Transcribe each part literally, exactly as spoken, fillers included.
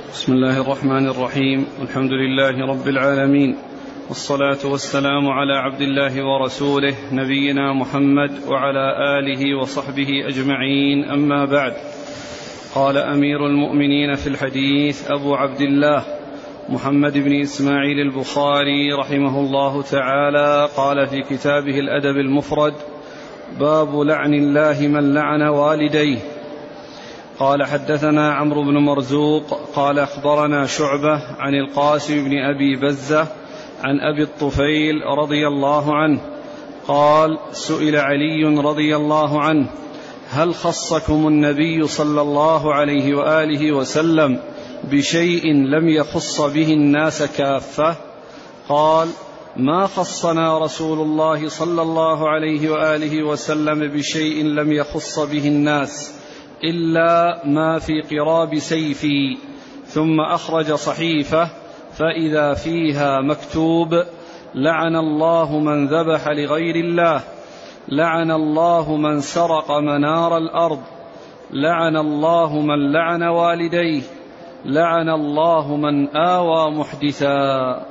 بسم الله الرحمن الرحيم. الحمد لله رب العالمين، والصلاة والسلام على عبد الله ورسوله نبينا محمد وعلى آله وصحبه أجمعين، أما بعد. قال أمير المؤمنين في الحديث أبو عبد الله محمد بن إسماعيل البخاري رحمه الله تعالى، قال في كتابه الأدب المفرد: باب لعن الله من لعن والديه. قال: حدثنا عمرو بن مرزوق قال أخبرنا شعبة عن القاسم بن أبي بزة عن أبي الطفيل رضي الله عنه قال: سئل علي رضي الله عنه: هل خصكم النبي صلى الله عليه وآله وسلم بشيء لم يخص به الناس كافة؟ قال: ما خصنا رسول الله صلى الله عليه وآله وسلم بشيء لم يخص به الناس إلا ما في قراب سيفي. ثم أخرج صحيفة فإذا فيها مكتوب: لعن الله من ذبح لغير الله، لعن الله من سرق منار الأرض، لعن الله من لعن والديه، لعن الله من آوى محدثا.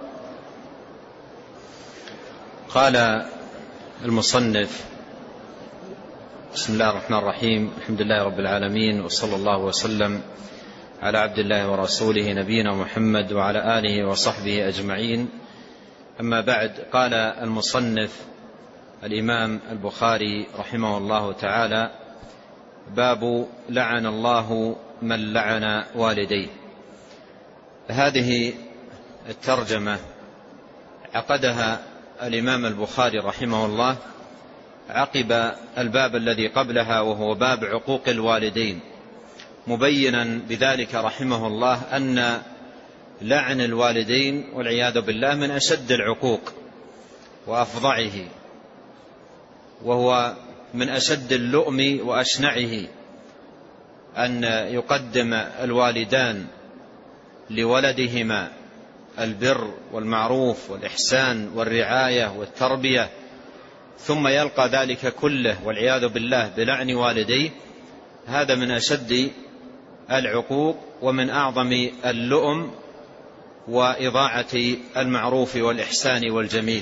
قال المصنف: بسم الله الرحمن الرحيم، الحمد لله رب العالمين، وصلى الله وسلم على عبد الله ورسوله نبينا محمد وعلى آله وصحبه أجمعين، أما بعد. قال المصنف الإمام البخاري رحمه الله تعالى: باب لعن الله من لعن والديه. هذه الترجمة عقدها الإمام البخاري رحمه الله عقب الباب الذي قبلها، وهو باب عقوق الوالدين، مبينا بذلك رحمه الله أن لعن الوالدين والعياذ بالله من أشد العقوق وأفظعه، وهو من أشد اللؤم وأشنعه أن يقدم الوالدان لولدهما البر والمعروف والإحسان والرعاية والتربية، ثم يلقى ذلك كله والعياذ بالله بلعن والديه. هذا من أشد العقوق ومن أعظم اللؤم وإضاعة المعروف والإحسان والجميل.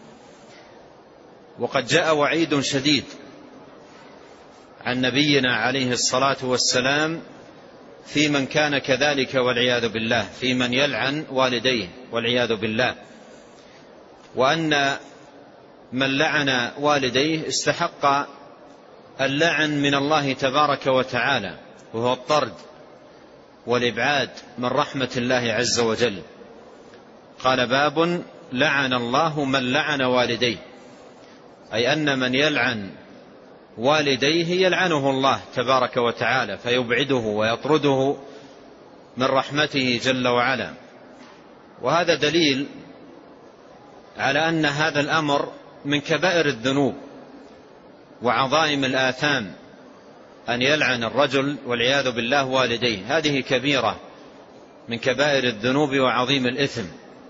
وقد جاء وعيد شديد عن نبينا عليه الصلاة والسلام في من كان كذلك والعياذ بالله، في من يلعن والديه والعياذ بالله، وأن من لعن والديه استحق اللعن من الله تبارك وتعالى، وهو الطرد والإبعاد من رحمة الله عز وجل. قال: باب لعن الله من لعن والديه، أي أن من يلعن والديه يلعنه الله تبارك وتعالى، فيبعده ويطرده من رحمته جل وعلا. وهذا دليل على أن هذا الأمر من كبائر الذنوب وعظائم الآثام، أن يلعن الرجل والعياذ بالله والديه. هذه كبيرة من كبائر الذنوب وعظيم الإثم.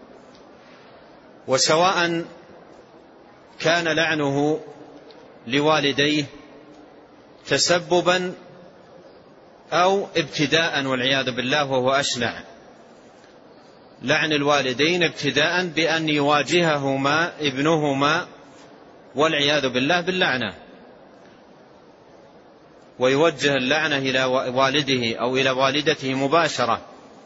وسواء كان لعنه لوالديه تسببا أو ابتداء والعياذ بالله، وهو أشنع. لعن الوالدين ابتداء بأن يواجههما ابنهما والعياذ بالله باللعنة، ويوجه اللعنة إلى والده أو إلى والدته مباشرة،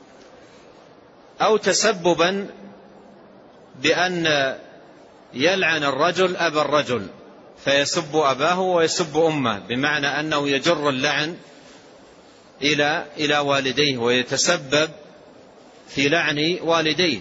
أو تسببا بأن يلعن الرجل أبا الرجل فيسب أباه ويسب أمه، بمعنى أنه يجر اللعن إلى إلى والديه ويتسبب في لعن والديه.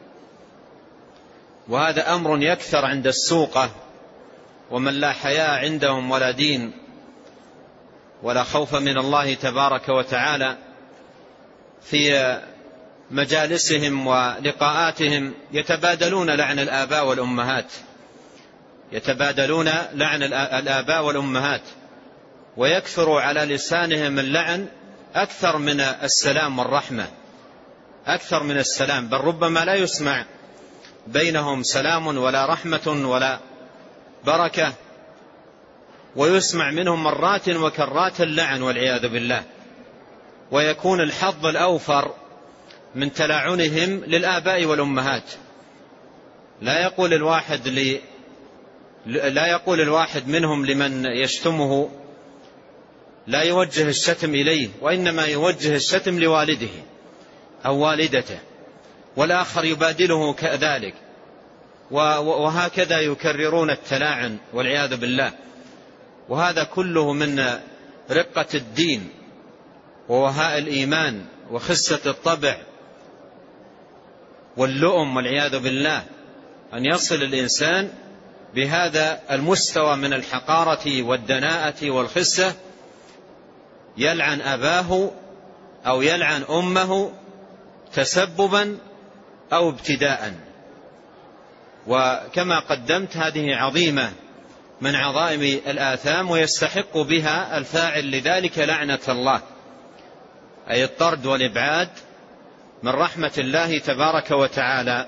وهذا أمر يكثر عند السوقة ومن لا حياء عندهم ولا دين ولا خوف من الله تبارك وتعالى. في مجالسهم ولقاءاتهم يتبادلون لعن الآباء والأمهات، يتبادلون لعن الآباء والأمهات، ويكثر على لسانهم اللعن أكثر من السلام والرحمة، أكثر من السلام، بل ربما لا يسمع بينهم سلام ولا رحمة ولا بركة، ويسمع منهم مرات وكرات اللعن والعياذ بالله. ويكون الحظ الأوفر من تلاعنهم للآباء والأمهات. لا يقول الواحد لي لا يقول الواحد منهم لمن يشتمه لا يوجه الشتم إليه، وإنما يوجه الشتم لوالده أو والدته، والآخر يبادله كذلك، وهكذا يكررون التلاعن والعياذ بالله. وهذا كله من رقة الدين ووهاء الإيمان وخسة الطبع واللؤم والعياذ بالله، أن يصل الإنسان بهذا المستوى من الحقارة والدناءة والخسة، يلعن أباه أو يلعن أمه تسببا أو ابتداء. وكما قدمت هذه عظيمة من عظائم الآثام، ويستحق بها الفاعل لذلك لعنة الله، أي الطرد والإبعاد من رحمة الله تبارك وتعالى.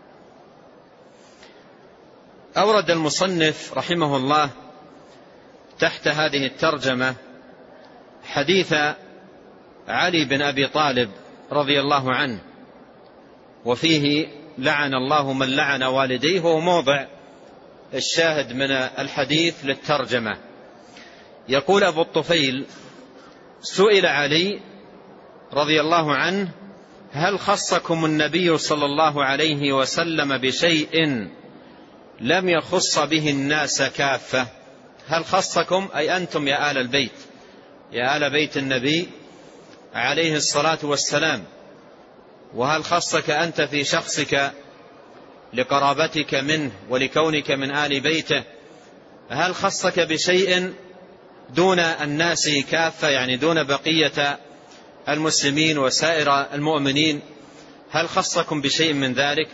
أورد المصنف رحمه الله تحت هذه الترجمة حديث علي بن أبي طالب رضي الله عنه، وفيه لعن الله من لعن والديه، هو موضع الشاهد من الحديث للترجمة. يقول أبو الطفيل: سئل علي رضي الله عنه: هل خصكم النبي صلى الله عليه وسلم بشيء لم يخص به الناس كافة؟ هل خصكم أي أنتم يا آل البيت، يا آل بيت النبي عليه الصلاة والسلام، وهل خصك أنت في شخصك لقرابتك منه ولكونك من آل بيته؟ هل خصك بشيء دون الناس كافة، يعني دون بقية المسلمين وسائر المؤمنين؟ هل خصكم بشيء من ذلك؟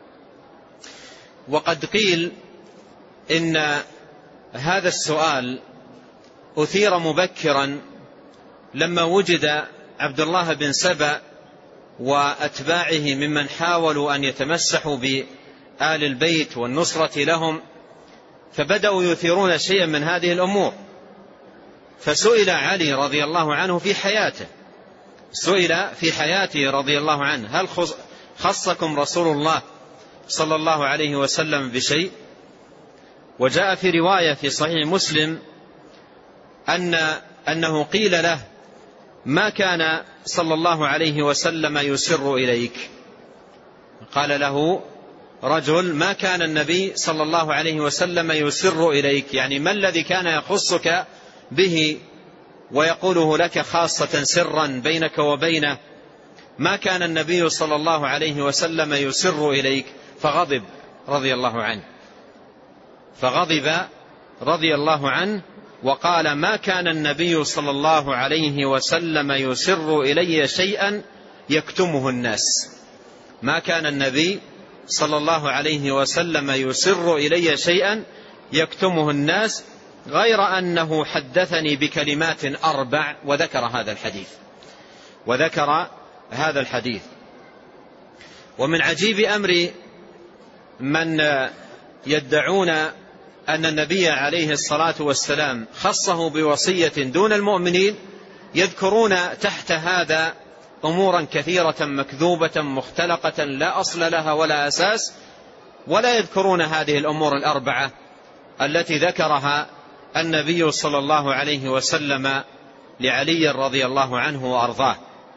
وقد قيل إن هذا السؤال أثير مبكرا لما وجد عبد الله بن سبأ وأتباعه ممن حاولوا أن يتمسحوا بآل البيت والنصرة لهم، فبدأوا يثيرون شيئا من هذه الأمور. فسئل علي رضي الله عنه في حياته، سئل في حياته رضي الله عنه: هل خصكم رسول الله صلى الله عليه وسلم بشيء؟ وجاء في رواية في صحيح مسلم أن أنه قيل له: ما كان صلى الله عليه وسلم يسر إليك؟ قال له رجل: ما كان النبي صلى الله عليه وسلم يسر إليك، يعني ما الذي كان يخصك به ويقوله لك خاصة سرا بينك وبينه؟ ما كان النبي صلى الله عليه وسلم يسر إليك. فغضب رضي الله عنه فغضب رضي الله عنه وقال: ما كان النبي صلى الله عليه وسلم يسر إلي شيئا يكتمه الناس. ما كان النبي صلى الله عليه وسلم يسر إلي شيئا يكتمه الناس، غير أنه حدثني بكلمات أربع، وذكر هذا الحديث وذكر هذا الحديث. ومن عجيب أمر من يدعون أن النبي عليه الصلاة والسلام خصه بوصية دون المؤمنين، يذكرون تحت هذا أمورا كثيرة مكذوبة مختلقة لا أصل لها ولا أساس، ولا يذكرون هذه الأمور الأربعة التي ذكرها النبي صلى الله عليه وسلم لعلي رضي الله عنه وأرضاه.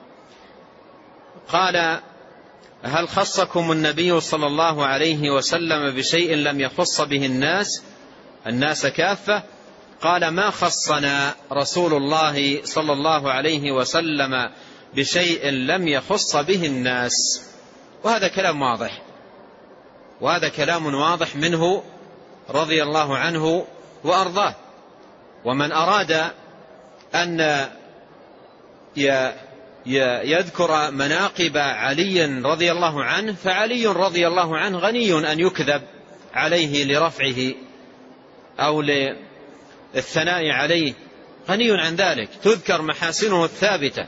قال: هل خصكم النبي صلى الله عليه وسلم بشيء لم يخص به الناس الناس كافة؟ قال: ما خصنا رسول الله صلى الله عليه وسلم بشيء لم يخص به الناس. وهذا كلام واضح، وهذا كلام واضح منه رضي الله عنه وأرضاه. ومن أراد أن يذكر مناقب علي رضي الله عنه، فعلي رضي الله عنه غني أن يكذب عليه لرفعه أو للثناء عليه، غني عن ذلك. تذكر محاسنه الثابتة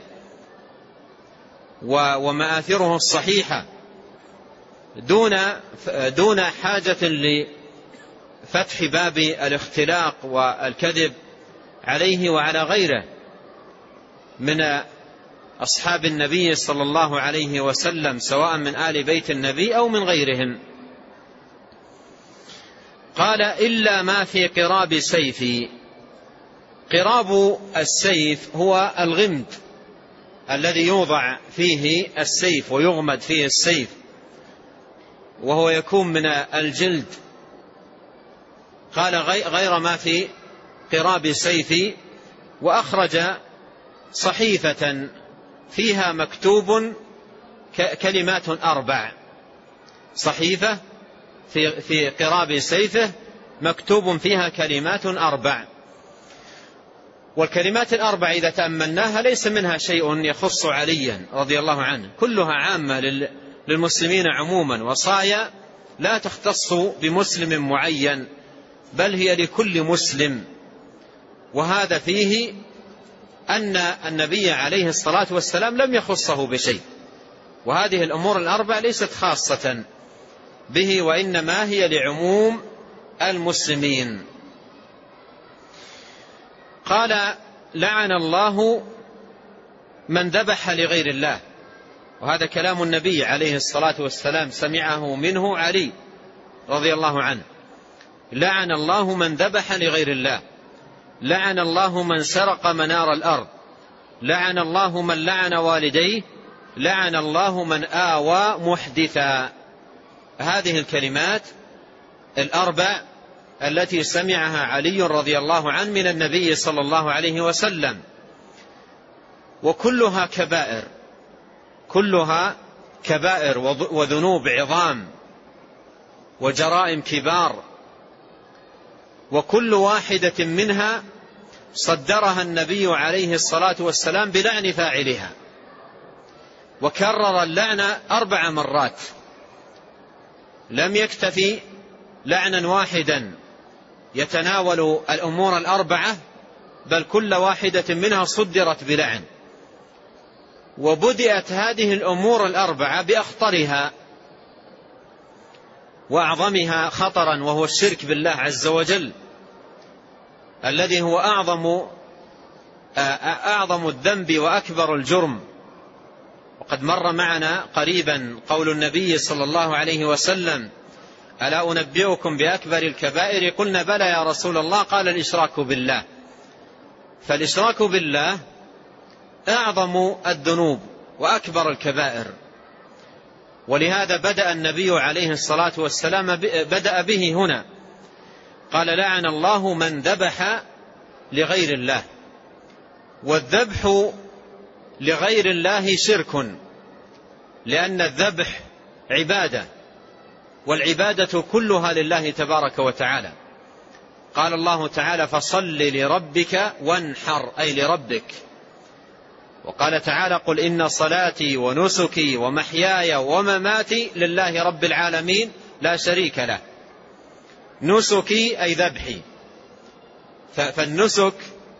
ومآثره الصحيحة دون دون حاجة لفتح باب الاختلاق والكذب عليه وعلى غيره من أصحاب النبي صلى الله عليه وسلم سواء من آل بيت النبي أو من غيرهم. قال إلا ما في قراب سيفي. قراب السيف هو الغمد الذي يوضع فيه السيف ويغمد فيه السيف، وهو يكون من الجلد. قال غير ما في قراب سيفي. وأخرج صحيفة فيها مكتوب كلمات أربع، صحيفة في في قراب سيفه مكتوب فيها كلمات أربع. والكلمات الأربع إذا تأملناها ليس منها شيء يخص عليا رضي الله عنه، كلها عامة للمسلمين عموما، وصايا لا تختص بمسلم معين بل هي لكل مسلم. وهذا فيه أن النبي عليه الصلاة والسلام لم يخصه بشيء، وهذه الأمور الأربع ليست خاصة به وإنما هي لعموم المسلمين. قال لعن الله من ذبح لغير الله، وهذا كلام النبي عليه الصلاة والسلام سمعه منه علي رضي الله عنه. لعن الله من ذبح لغير الله، لعن الله من سرق منار الأرض، لعن الله من لعن والديه، لعن الله من آوى محدثا. هذه الكلمات الأربع التي سمعها علي رضي الله عنه من النبي صلى الله عليه وسلم، وكلها كبائر، كلها كبائر وذنوب عظام وجرائم كبار، وكل واحدة منها صدرها النبي عليه الصلاة والسلام بلعن فاعلها، وكرر اللعن أربع مرات، لم يكتفي لعنا واحدا يتناول الأمور الأربعة، بل كل واحدة منها صدرت بلعن. وبدأت هذه الأمور الأربعة بأخطرها وأعظمها خطرا، وهو الشرك بالله عز وجل، الذي هو أعظم أعظم الذنب وأكبر الجرم. وقد مر معنا قريبا قول النبي صلى الله عليه وسلم: ألا أنبئكم بأكبر الكبائر؟ قلنا بلى يا رسول الله، قال الإشراك بالله. فالإشراك بالله أعظم الذنوب وأكبر الكبائر، ولهذا بدأ النبي عليه الصلاة والسلام بدأ به هنا، قال لعن الله من ذبح لغير الله. والذبح لغير الله شرك، لأن الذبح عبادة، والعبادة كلها لله تبارك وتعالى. قال الله تعالى: فصل لربك وانحر، أي لربك. وقال تعالى: قل إن صلاتي ونسكي ومحياي ومماتي لله رب العالمين لا شريك له. نسكي أي ذبحي، فالنسك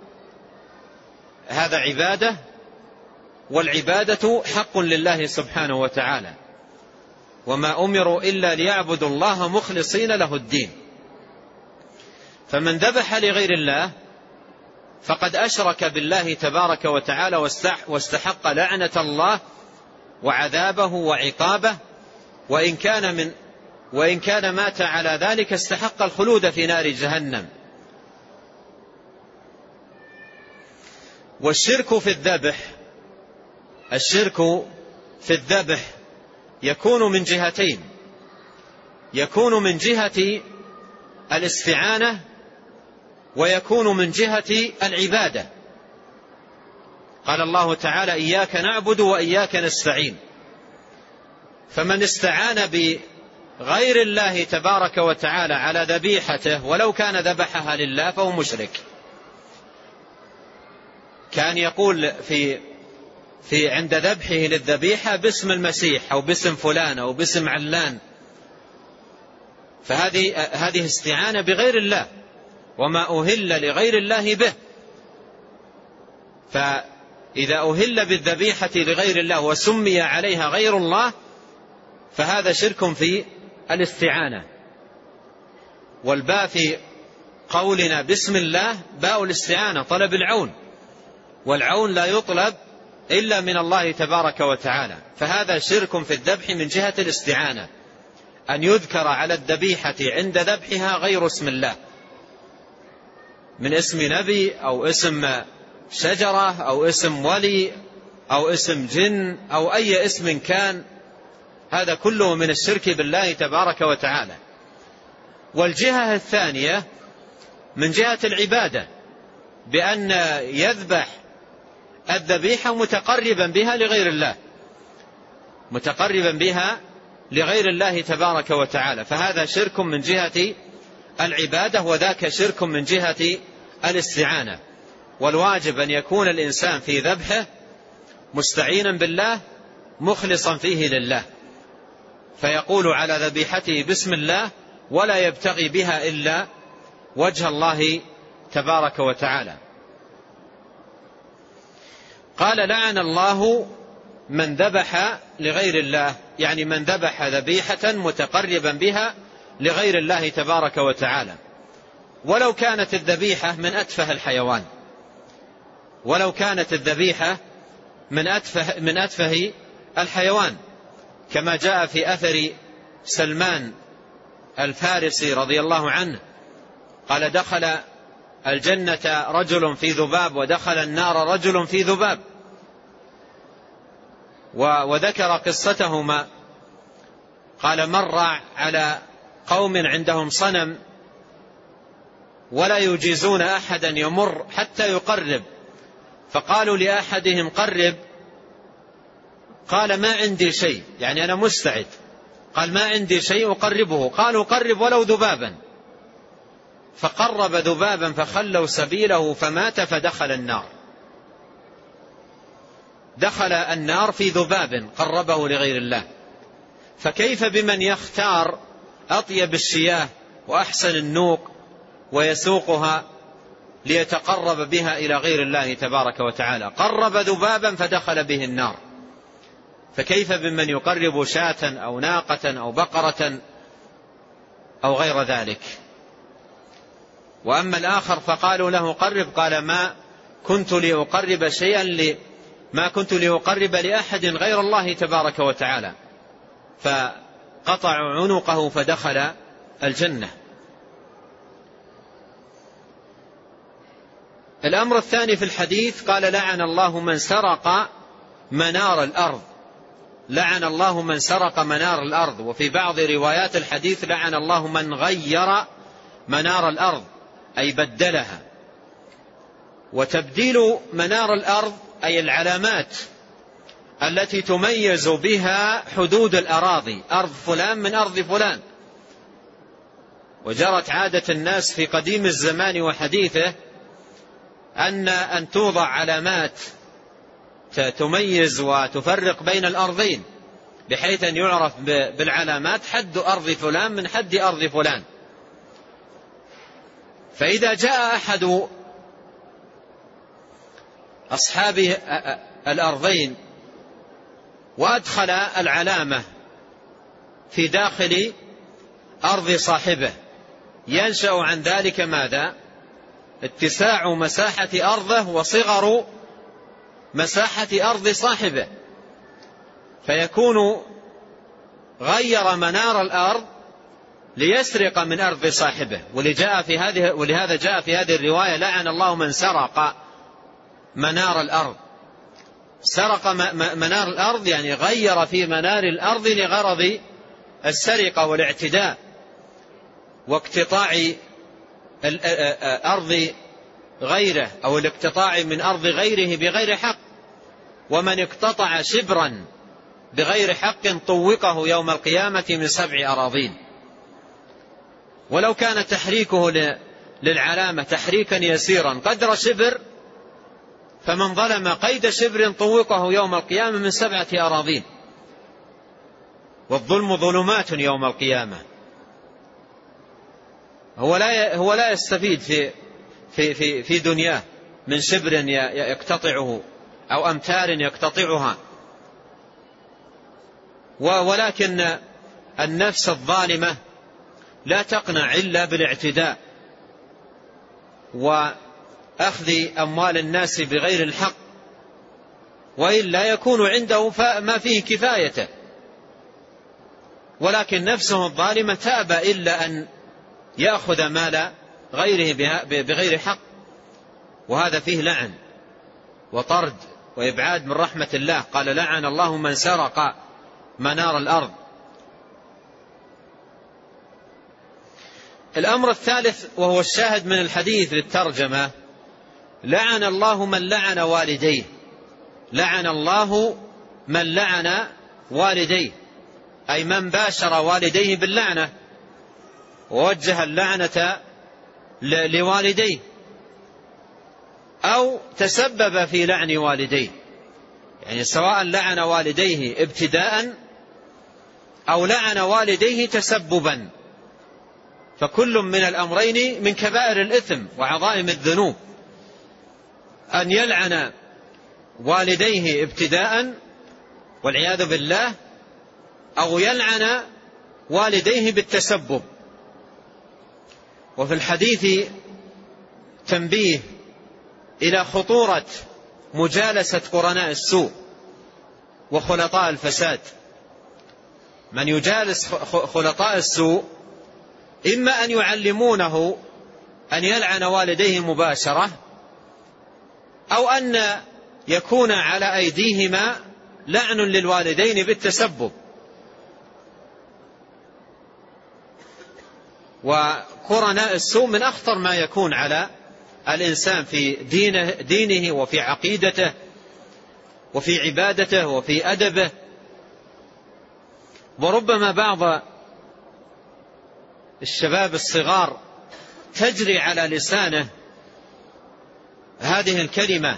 هذا عبادة، والعبادة حق لله سبحانه وتعالى، وما أمروا إلا ليعبدوا الله مخلصين له الدين. فمن ذبح لغير الله فقد أشرك بالله تبارك وتعالى واستحق لعنة الله وعذابه وعقابه، وإن كان من وإن كان مات على ذلك استحق الخلود في نار جهنم. والشرك في الذبح الشرك في الذبح يكون من جهتين: يكون من جهة الاستعانة، ويكون من جهة العبادة. قال الله تعالى: إياك نعبد وإياك نستعين. فمن استعان بغير الله تبارك وتعالى على ذبيحته ولو كان ذبحها لله فهو مشرك. كان يقول في في عند ذبحه للذبيحة باسم المسيح أو باسم فلان أو باسم علان، فهذه هذه استعانة بغير الله، وما أهل لغير الله به. فإذا أهل بالذبيحة لغير الله وسمي عليها غير الله فهذا شرك في الاستعانة. والباء في قولنا بسم الله باء الاستعانة، طلب العون، والعون لا يطلب إلا من الله تبارك وتعالى، فهذا شرك في الذبح من جهة الاستعانة، أن يذكر على الذبيحة عند ذبحها غير اسم الله، من اسم نبي أو اسم شجرة أو اسم ولي أو اسم جن أو أي اسم كان، هذا كله من الشرك بالله تبارك وتعالى. والجهة الثانية من جهة العبادة، بأن يذبح الذبيحة متقربا بها لغير الله، متقربا بها لغير الله تبارك وتعالى، فهذا شرك من جهة العبادة، وذاك شرك من جهة الاستعانة. والواجب أن يكون الإنسان في ذبحه مستعينا بالله مخلصا فيه لله، فيقول على ذبيحته بسم الله ولا يبتغي بها إلا وجه الله تبارك وتعالى. قال لعن الله من ذبح لغير الله، يعني من ذبح ذبيحة متقربا بها لغير الله تبارك وتعالى، ولو كانت الذبيحة من أتفه الحيوان، ولو كانت الذبيحة من أتفه, من أتفه الحيوان، كما جاء في أثر سلمان الفارسي رضي الله عنه قال دخل الجنة رجل في ذباب ودخل النار رجل في ذباب، وذكر قصتهما. قال مر على قوم عندهم صنم ولا يجيزون أحدا يمر حتى يقرب، فقالوا لأحدهم قرب، قال ما عندي شيء، يعني أنا مستعد، قال ما عندي شيء أقربه، قالوا قرب ولو ذبابا، فقرب ذبابا فخلوا سبيله فمات فدخل النار، دخل النار في ذباب قربه لغير الله. فكيف بمن يختار أطيب الشياه وأحسن النوق ويسوقها ليتقرب بها إلى غير الله تبارك وتعالى، قرب ذبابا فدخل به النار، فكيف بمن يقرب شاة أو ناقة أو بقرة أو غير ذلك. وأما الآخر فقالوا له قرب، قال ما كنت لأقرب شيئا لي ما كنت لأقرب لأحد غير الله تبارك وتعالى، فقطعوا عنقه فدخل الجنة. الأمر الثاني في الحديث قال لعن الله من سرق منار الأرض، لعن الله من سرق منار الأرض. وفي بعض روايات الحديث لعن الله من غير منار الأرض أي بدلها. وتبديل منار الأرض أي العلامات التي تميز بها حدود الأراضي، أرض فلان من أرض فلان. وجرت عادة الناس في قديم الزمان وحديثه أن أن توضع علامات تميز وتفرق بين الأرضين، بحيث أن يعرف بالعلامات حد أرض فلان من حد أرض فلان. فإذا جاء أحد أصحاب الأرضين وأدخل العلامة في داخل أرض صاحبه، ينشأ عن ذلك ماذا؟ اتساع مساحة أرضه وصغر مساحة أرض صاحبه، فيكون غير منار الأرض ليسرق من أرض صاحبه. ولهذا جاء في هذه الرواية لعن الله من سرق منار الأرض. سرق منار الأرض يعني غير في منار الأرض لغرض السرقة والاعتداء واقتطاع أرض غيره أو الاقتطاع من أرض غيره بغير حق. ومن اقتطع شبرا بغير حق طوقه يوم القيامة من سبع أراضين. ولو كان تحريكه للعلامة تحريكا يسيرا قدر شبر، فمن ظلم قيد شبر طوقه يوم القيامة من سبعة أراضين. والظلم ظلمات يوم القيامة. هو لا هو لا يستفيد في في في في دنياه من شبر يقتطعه أو أمتار يقتطعها، ولكن النفس الظالمة لا تقنع إلا بالاعتداء وأخذ أموال الناس بغير الحق وإلا يكون عنده ما فيه كفايته، ولكن نفسه الظالمة تأبى إلا أن يأخذ مال غيره بغير حق، وهذا فيه لعن وطرد وإبعاد من رحمة الله. قال لعن الله من سرق منار الأرض. الأمر الثالث وهو الشاهد من الحديث للترجمة: لعن الله من لعن والديه. لعن الله من لعن والديه، أي من باشر والديه باللعنة ووجه اللعنة لوالديه أو تسبب في لعن والديه، يعني سواء لعن والديه ابتداء أو لعن والديه تسببا، فكل من الأمرين من كبائر الإثم وعظائم الذنوب، أن يلعن والديه ابتداء والعياذ بالله، أو يلعن والديه بالتسبب. وفي الحديث تنبيه إلى خطورة مجالسة قرناء السوء وخلطاء الفساد. من يجالس خلطاء السوء إما أن يعلمونه أن يلعن والديه مباشرة، أو أن يكون على أيديهما لعن للوالدين بالتسبب. وقرناء السوء من أخطر ما يكون على الإنسان في دينه, دينه وفي عقيدته وفي عبادته وفي أدبه. وربما بعض الشباب الصغار تجري على لسانه هذه الكلمة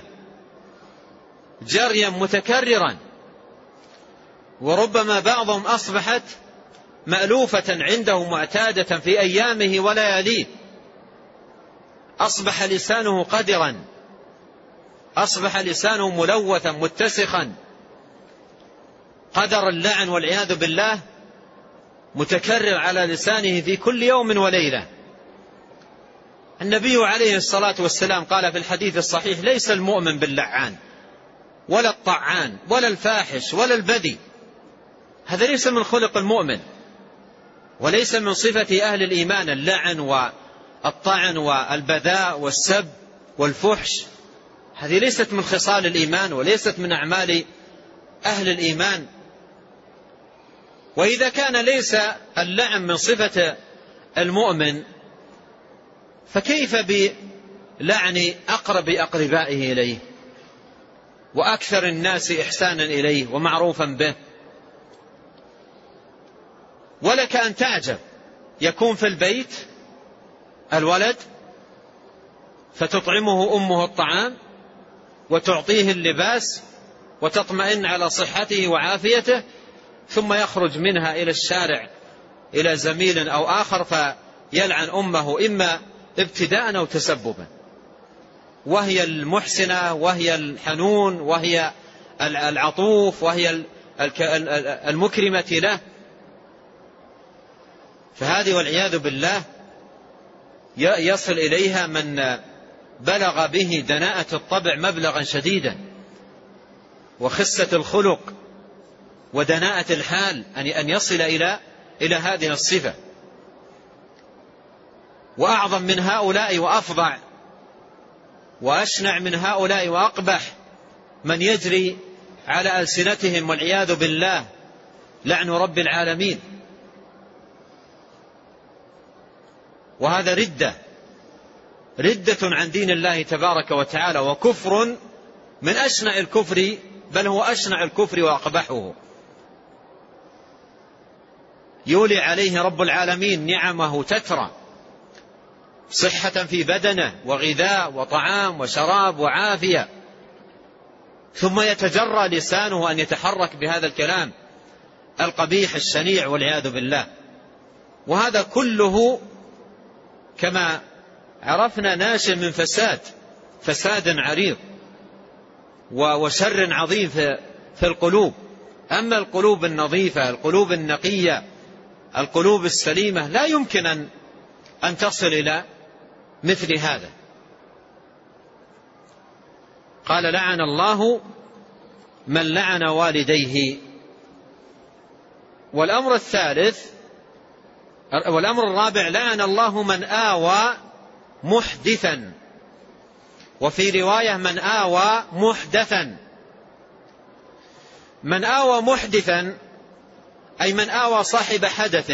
جريا متكررا، وربما بعضهم أصبحت مألوفة عنده معتادة في أيامه ولياليه، أصبح لسانه قدرا، أصبح لسانه ملوثا متسخا، قدر اللعن والعياذ بالله متكرر على لسانه في كل يوم وليلة. النبي عليه الصلاة والسلام قال في الحديث الصحيح: ليس المؤمن باللعان ولا الطعان ولا الفاحش ولا البذي، هذا ليس من خلق المؤمن، وليس من صفة أهل الإيمان اللعن والطعن والبذاء والسب والفحش، هذه ليست من خصال الإيمان وليست من أعمال أهل الإيمان. وإذا كان ليس اللعن من صفة المؤمن، فكيف بلعن أقرب أقربائه إليه وأكثر الناس إحسانا إليه ومعروفا به؟ ولك أن تعجب، يكون في البيت الولد فتطعمه أمه الطعام وتعطيه اللباس وتطمئن على صحته وعافيته، ثم يخرج منها إلى الشارع إلى زميل أو آخر فيلعن أمه إما ابتداء أو تسببا، وهي المحسنة وهي الحنون وهي العطوف وهي المكرمة له. فهذه والعياذ بالله يصل إليها من بلغ به دناءة الطبع مبلغا شديدا وخسة الخلق ودناءة الحال أن يصل إلى إلى هذه الصفة. وأعظم من هؤلاء وأفظع وأشنع من هؤلاء وأقبح من يجري على ألسنتهم والعياذ بالله لعن رب العالمين، وهذا ردة ردة عن دين الله تبارك وتعالى، وكفر من أشنع الكفر، بل هو أشنع الكفر وأقبحه. يولي عليه رب العالمين نعمه تترى، صحة في بدنه وغذاء وطعام وشراب وعافية، ثم يتجرى لسانه أن يتحرك بهذا الكلام القبيح الشنيع والعياذ بالله. وهذا كله كما عرفنا ناشئ من فساد فساد عريض وشر عظيم في القلوب. أما القلوب النظيفة، القلوب النقية، القلوب السليمة، لا يمكن أن أن تصل إلى مثل هذا. قال: لعن الله من لعن والديه. والأمر الثالث والأمر الرابع: لعن الله من آوى محدثا، وفي رواية من آوى محدثا. من آوى محدثا أي من آوى صاحب حدث.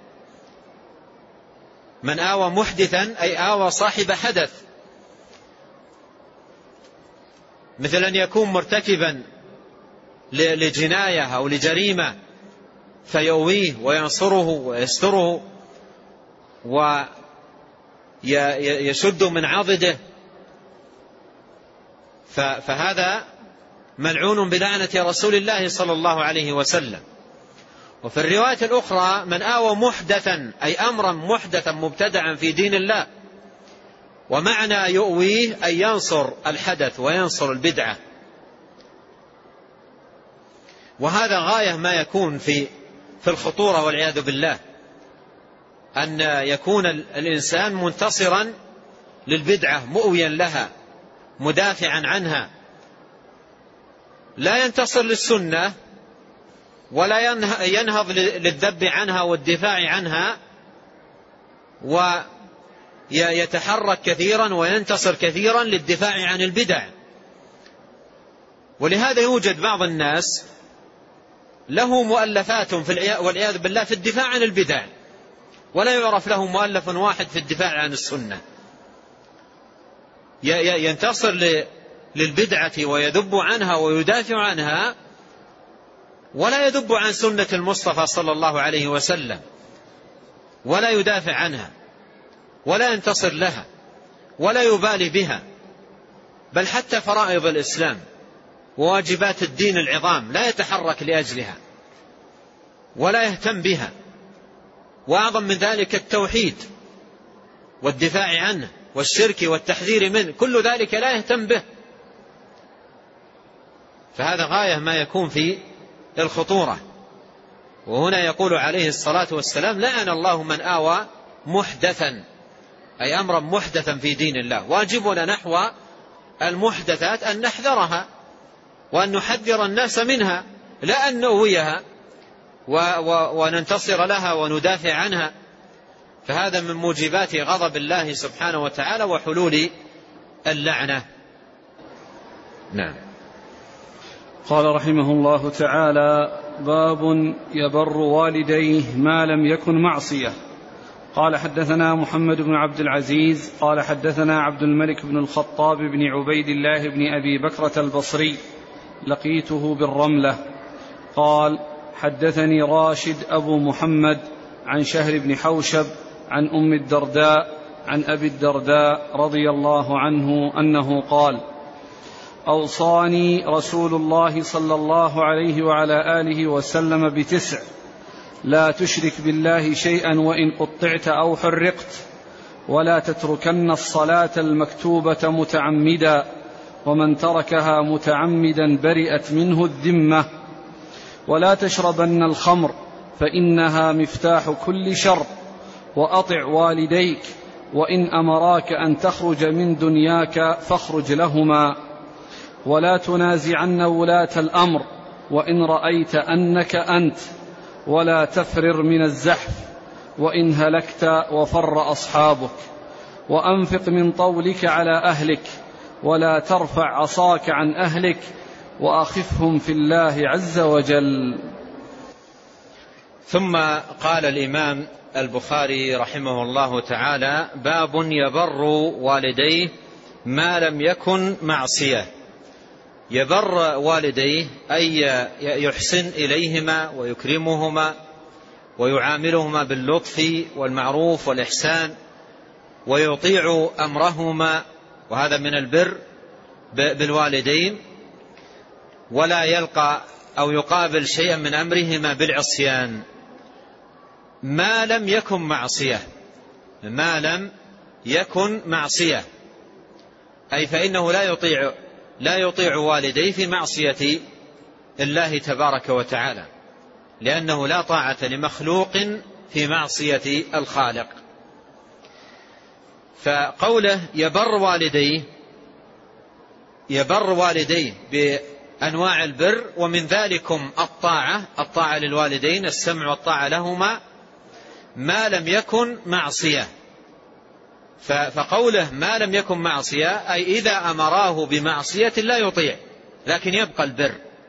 من آوى محدثا أي آوى صاحب حدث، مثل أن يكون مرتكبا لجناية أو لجريمة فيؤويه وينصره ويستره ويشد من عضده، فهذا ملعون بلعنة رسول الله صلى الله عليه وسلم. وفي الرواية الأخرى: من آوى محدثا أي أمرا محدثا مبتدعا في دين الله. ومعنى يؤويه أي ينصر الحدث وينصر البدعة. وهذا غاية ما يكون في في الخطورة والعياذ بالله، أن يكون الإنسان منتصرا للبدعة مؤويا لها مدافعا عنها، لا ينتصر للسنة ولا ينهض للذب عنها والدفاع عنها، ويتحرك كثيرا وينتصر كثيرا للدفاع عن البدع. ولهذا يوجد بعض الناس له مؤلفات في والعياذ بالله في الدفاع عن البدع، ولا يعرف له مؤلف واحد في الدفاع عن السنة. ينتصر للبدعة ويذب عنها ويدافع عنها، ولا يذب عن سنة المصطفى صلى الله عليه وسلم، ولا يدافع عنها، ولا ينتصر لها، ولا يبالي بها، بل حتى فرائض الإسلام وواجبات الدين العظام لا يتحرك لأجلها ولا يهتم بها. وأعظم من ذلك التوحيد والدفاع عنه والشرك والتحذير منه، كل ذلك لا يهتم به. فهذا غاية ما يكون في الخطورة. وهنا يقول عليه الصلاة والسلام: لعن الله من آوى محدثا أي أمرا محدثا في دين الله. واجبنا نحو المحدثات أن نحذرها وأن نحذر الناس منها، لا أن نؤويها وننتصر لها وندافع عنها. فهذا من موجبات غضب الله سبحانه وتعالى وحلول اللعنة. نعم. قال رحمه الله تعالى: باب يبر والديه ما لم يكن معصية. قال: حدثنا محمد بن عبد العزيز قال حدثنا عبد الملك بن الخطاب بن عبيد الله بن أبي بكرة البصري، لقيته بالرملة. قال: حدثني راشد أبو محمد عن شهر بن حوشب عن أم الدرداء عن أبي الدرداء رضي الله عنه أنه قال: أوصاني رسول الله صلى الله عليه وعلى آله وسلم بتسع: لا تشرك بالله شيئا وإن قطعت أو حرقت، ولا تتركن الصلاة المكتوبة متعمدا، ومن تركها متعمدا برئت منه الذمة، ولا تشربن الخمر فإنها مفتاح كل شر، وأطع والديك وإن أمراك أن تخرج من دنياك فاخرج لهما، ولا تنازعن ولاة الأمر وإن رأيت أنك أنت، ولا تفرر من الزحف وإن هلكت وفر أصحابك، وأنفق من طولك على أهلك ولا ترفع عصاك عن أهلك، وأخفهم في الله عز وجل. ثم قال الإمام البخاري رحمه الله تعالى: باب يبر والديه ما لم يكن معصية. يبر والديه أي يحسن إليهما ويكرمهما ويعاملهما باللطف والمعروف والإحسان، ويطيع أمرهما، وهذا من البر بالوالدين، ولا يلقى أو يقابل شيئا من أمرهما بالعصيان ما لم يكن معصية. ما لم يكن معصية أي فإنه لا يطيع لا يطيع والديه في معصية الله تبارك وتعالى، لأنه لا طاعة لمخلوق في معصية الخالق. فقوله يبر والديه يبر والديه بأنواع البر، ومن ذلكم الطاعة الطاعة للوالدين، السمع والطاعة لهما ما لم يكن معصية. فقوله ما لم يكن معصية أي إذا أمراه بمعصية لا يطيع لكن يبقى البر.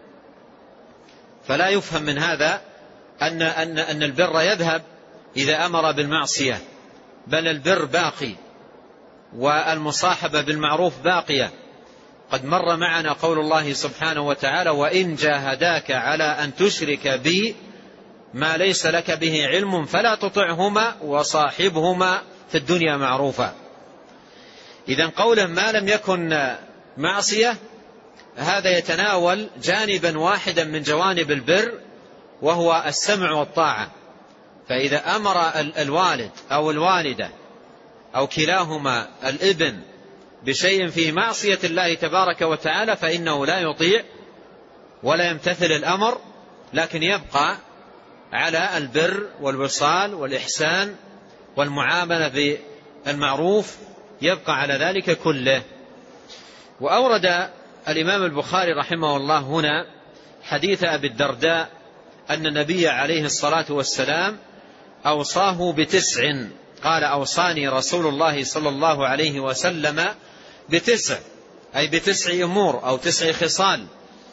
فلا يفهم من هذا أن, أن, أن البر يذهب إذا أمر بالمعصية، بل البر باقي والمصاحبة بالمعروف باقية. قد مر معنا قول الله سبحانه وتعالى وإن جاهداك على أن تشرك بي ما ليس لك به علم فلا تطعهما وصاحبهما في الدنيا معروفا. إذن قوله ما لم يكن معصية هذا يتناول جانبا واحدا من جوانب البر وهو السمع والطاعة. فإذا أمر الوالد أو الوالدة أو كلاهما الابن بشيء في معصية الله تبارك وتعالى فإنه لا يطيع ولا يمتثل الأمر، لكن يبقى على البر والوصال والإحسان والمعاملة بالمعروف، يبقى على ذلك كله. وأورد الإمام البخاري رحمه الله هنا حديث أبي الدرداء أن النبي عليه الصلاة والسلام أوصاه بتسع، قال أوصاني رسول الله صلى الله عليه وسلم بتسع، أي بتسع أمور أو تسع خصال.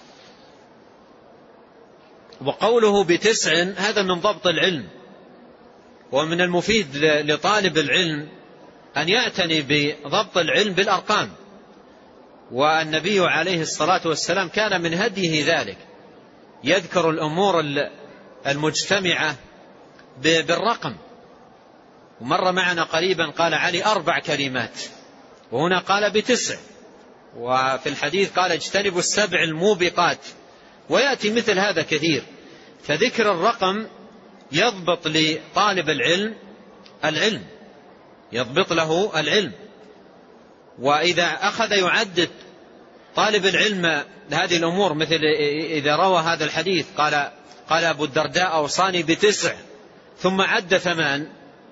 وقوله بتسع هذا من ضبط العلم، ومن المفيد لطالب العلم أن يعتني بضبط العلم بالأرقام، والنبي عليه الصلاة والسلام كان من هديه ذلك، يذكر الأمور المجتمعة بالرقم. ومر معنا قريبا قال علي أربع كلمات، وهنا قال بتسع، وفي الحديث قال اجتنبوا السبع الموبقات، ويأتي مثل هذا كثير. فذكر الرقم يضبط لطالب العلم العلم يضبط له العلم. وإذا أخذ يعدد طالب العلم هذه الأمور، مثل إذا روى هذا الحديث قال قال أبو الدرداء أوصاني بتسع ثم عد ثمان،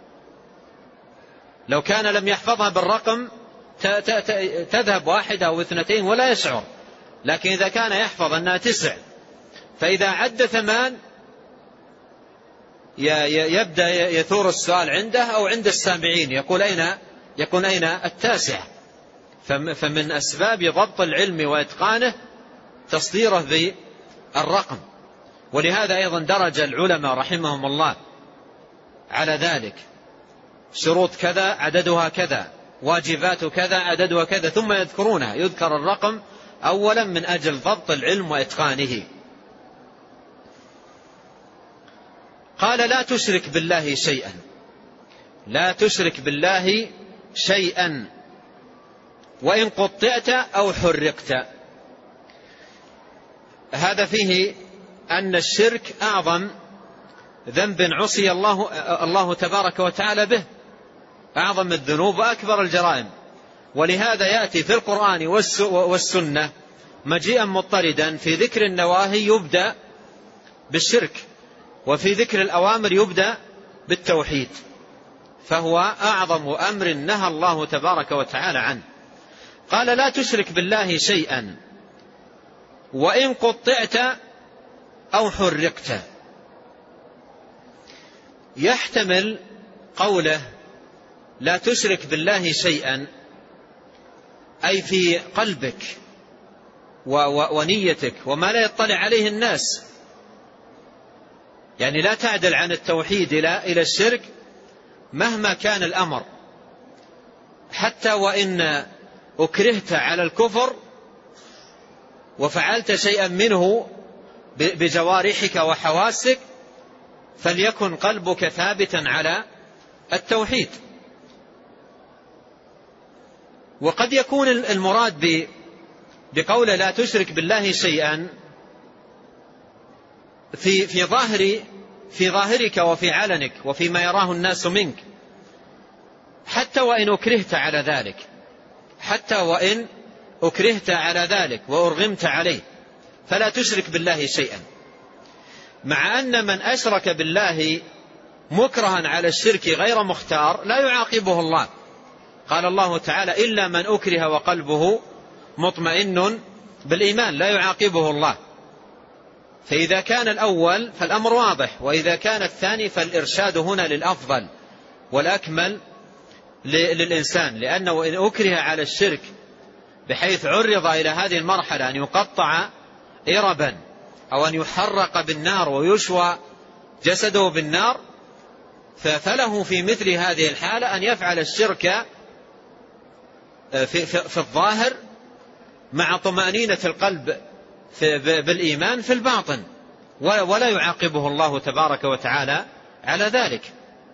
لو كان لم يحفظها بالرقم تذهب واحدة أو اثنتين ولا يشعر، لكن إذا كان يحفظ أنها تسع فإذا عد ثمان يبدأ يثور السؤال عنده أو عند السامعين، يقول أين يكون أين التاسع. فمن أسباب ضبط العلم وإتقانه تصديره بالرقم. ولهذا أيضا درج العلماء رحمهم الله على ذلك، شروط كذا عددها كذا، واجبات كذا عددها كذا، ثم يذكرونها، يذكر الرقم أولا من أجل ضبط العلم وإتقانه. قال لا تشرك بالله شيئا، لا تشرك بالله شيئا وإن قطعت أو حرقت. هذا فيه أن الشرك أعظم ذنب عصي الله, الله تبارك وتعالى به، أعظم الذنوب وأكبر الجرائم. ولهذا يأتي في القرآن والسنة مجيئا مضطردا، في ذكر النواهي يبدأ بالشرك، وفي ذكر الأوامر يبدأ بالتوحيد، فهو أعظم أمر نهى الله تبارك وتعالى عنه. قال لا تشرك بالله شيئا وإن قطعت أو حرقت. يحتمل قوله لا تشرك بالله شيئا أي في قلبك ونيتك وما لا يطلع عليه الناس، يعني لا تعدل عن التوحيد إلى الشرك مهما كان الأمر، حتى وإن أكرهت على الكفر وفعلت شيئا منه بجوارحك وحواسك فليكن قلبك ثابتا على التوحيد. وقد يكون المراد بقول لا تشرك بالله شيئا في في ظاهر في ظاهرك وفي علنك وفيما يراه الناس منك، حتى وإن أكرهت على ذلك، حتى وإن أكرهت على ذلك وأرغمت عليه فلا تشرك بالله شيئا. مع أن من أشرك بالله مكرها على الشرك غير مختار لا يعاقبه الله. قال الله تعالى إلا من أكره وقلبه مطمئن بالإيمان لا يعاقبه الله. فإذا كان الأول فالأمر واضح، وإذا كان الثاني فالإرشاد هنا للأفضل والأكمل للإنسان، لأنه إن أكره على الشرك بحيث عرض إلى هذه المرحلة أن يقطع إربا أو أن يحرق بالنار ويشوى جسده بالنار، فله في مثل هذه الحالة أن يفعل الشرك في, في, في الظاهر مع طمأنينة القلب بالإيمان في الباطن، ولا يعاقبه الله تبارك وتعالى على ذلك.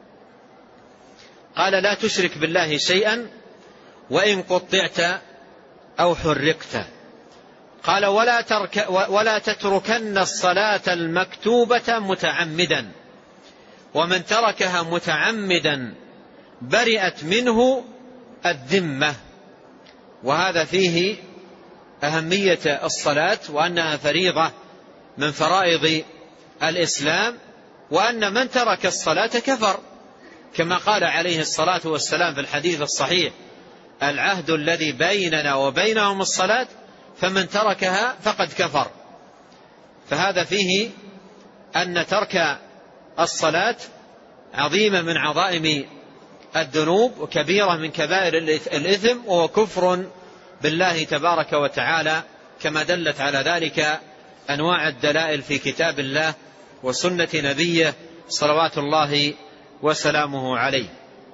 قال لا تشرك بالله شيئا وإن قطعت أو حرقت. قال ولا, ترك ولا تتركن الصلاة المكتوبة متعمدا، ومن تركها متعمدا برئت منه الذمة. وهذا فيه أهمية الصلاة، وأنها فريضة من فرائض الإسلام، وأن من ترك الصلاة كفر، كما قال عليه الصلاة والسلام في الحديث الصحيح: العهد الذي بيننا وبينهم الصلاة فمن تركها فقد كفر. فهذا فيه أن ترك الصلاة عظيمة من عظائم الذنوب وكبيرة من كبائر الإثم، وهو كفر بالله تبارك وتعالى، كما دلت على ذلك أنواع الدلائل في كتاب الله وسنة نبيه صلوات الله وسلامه عليه.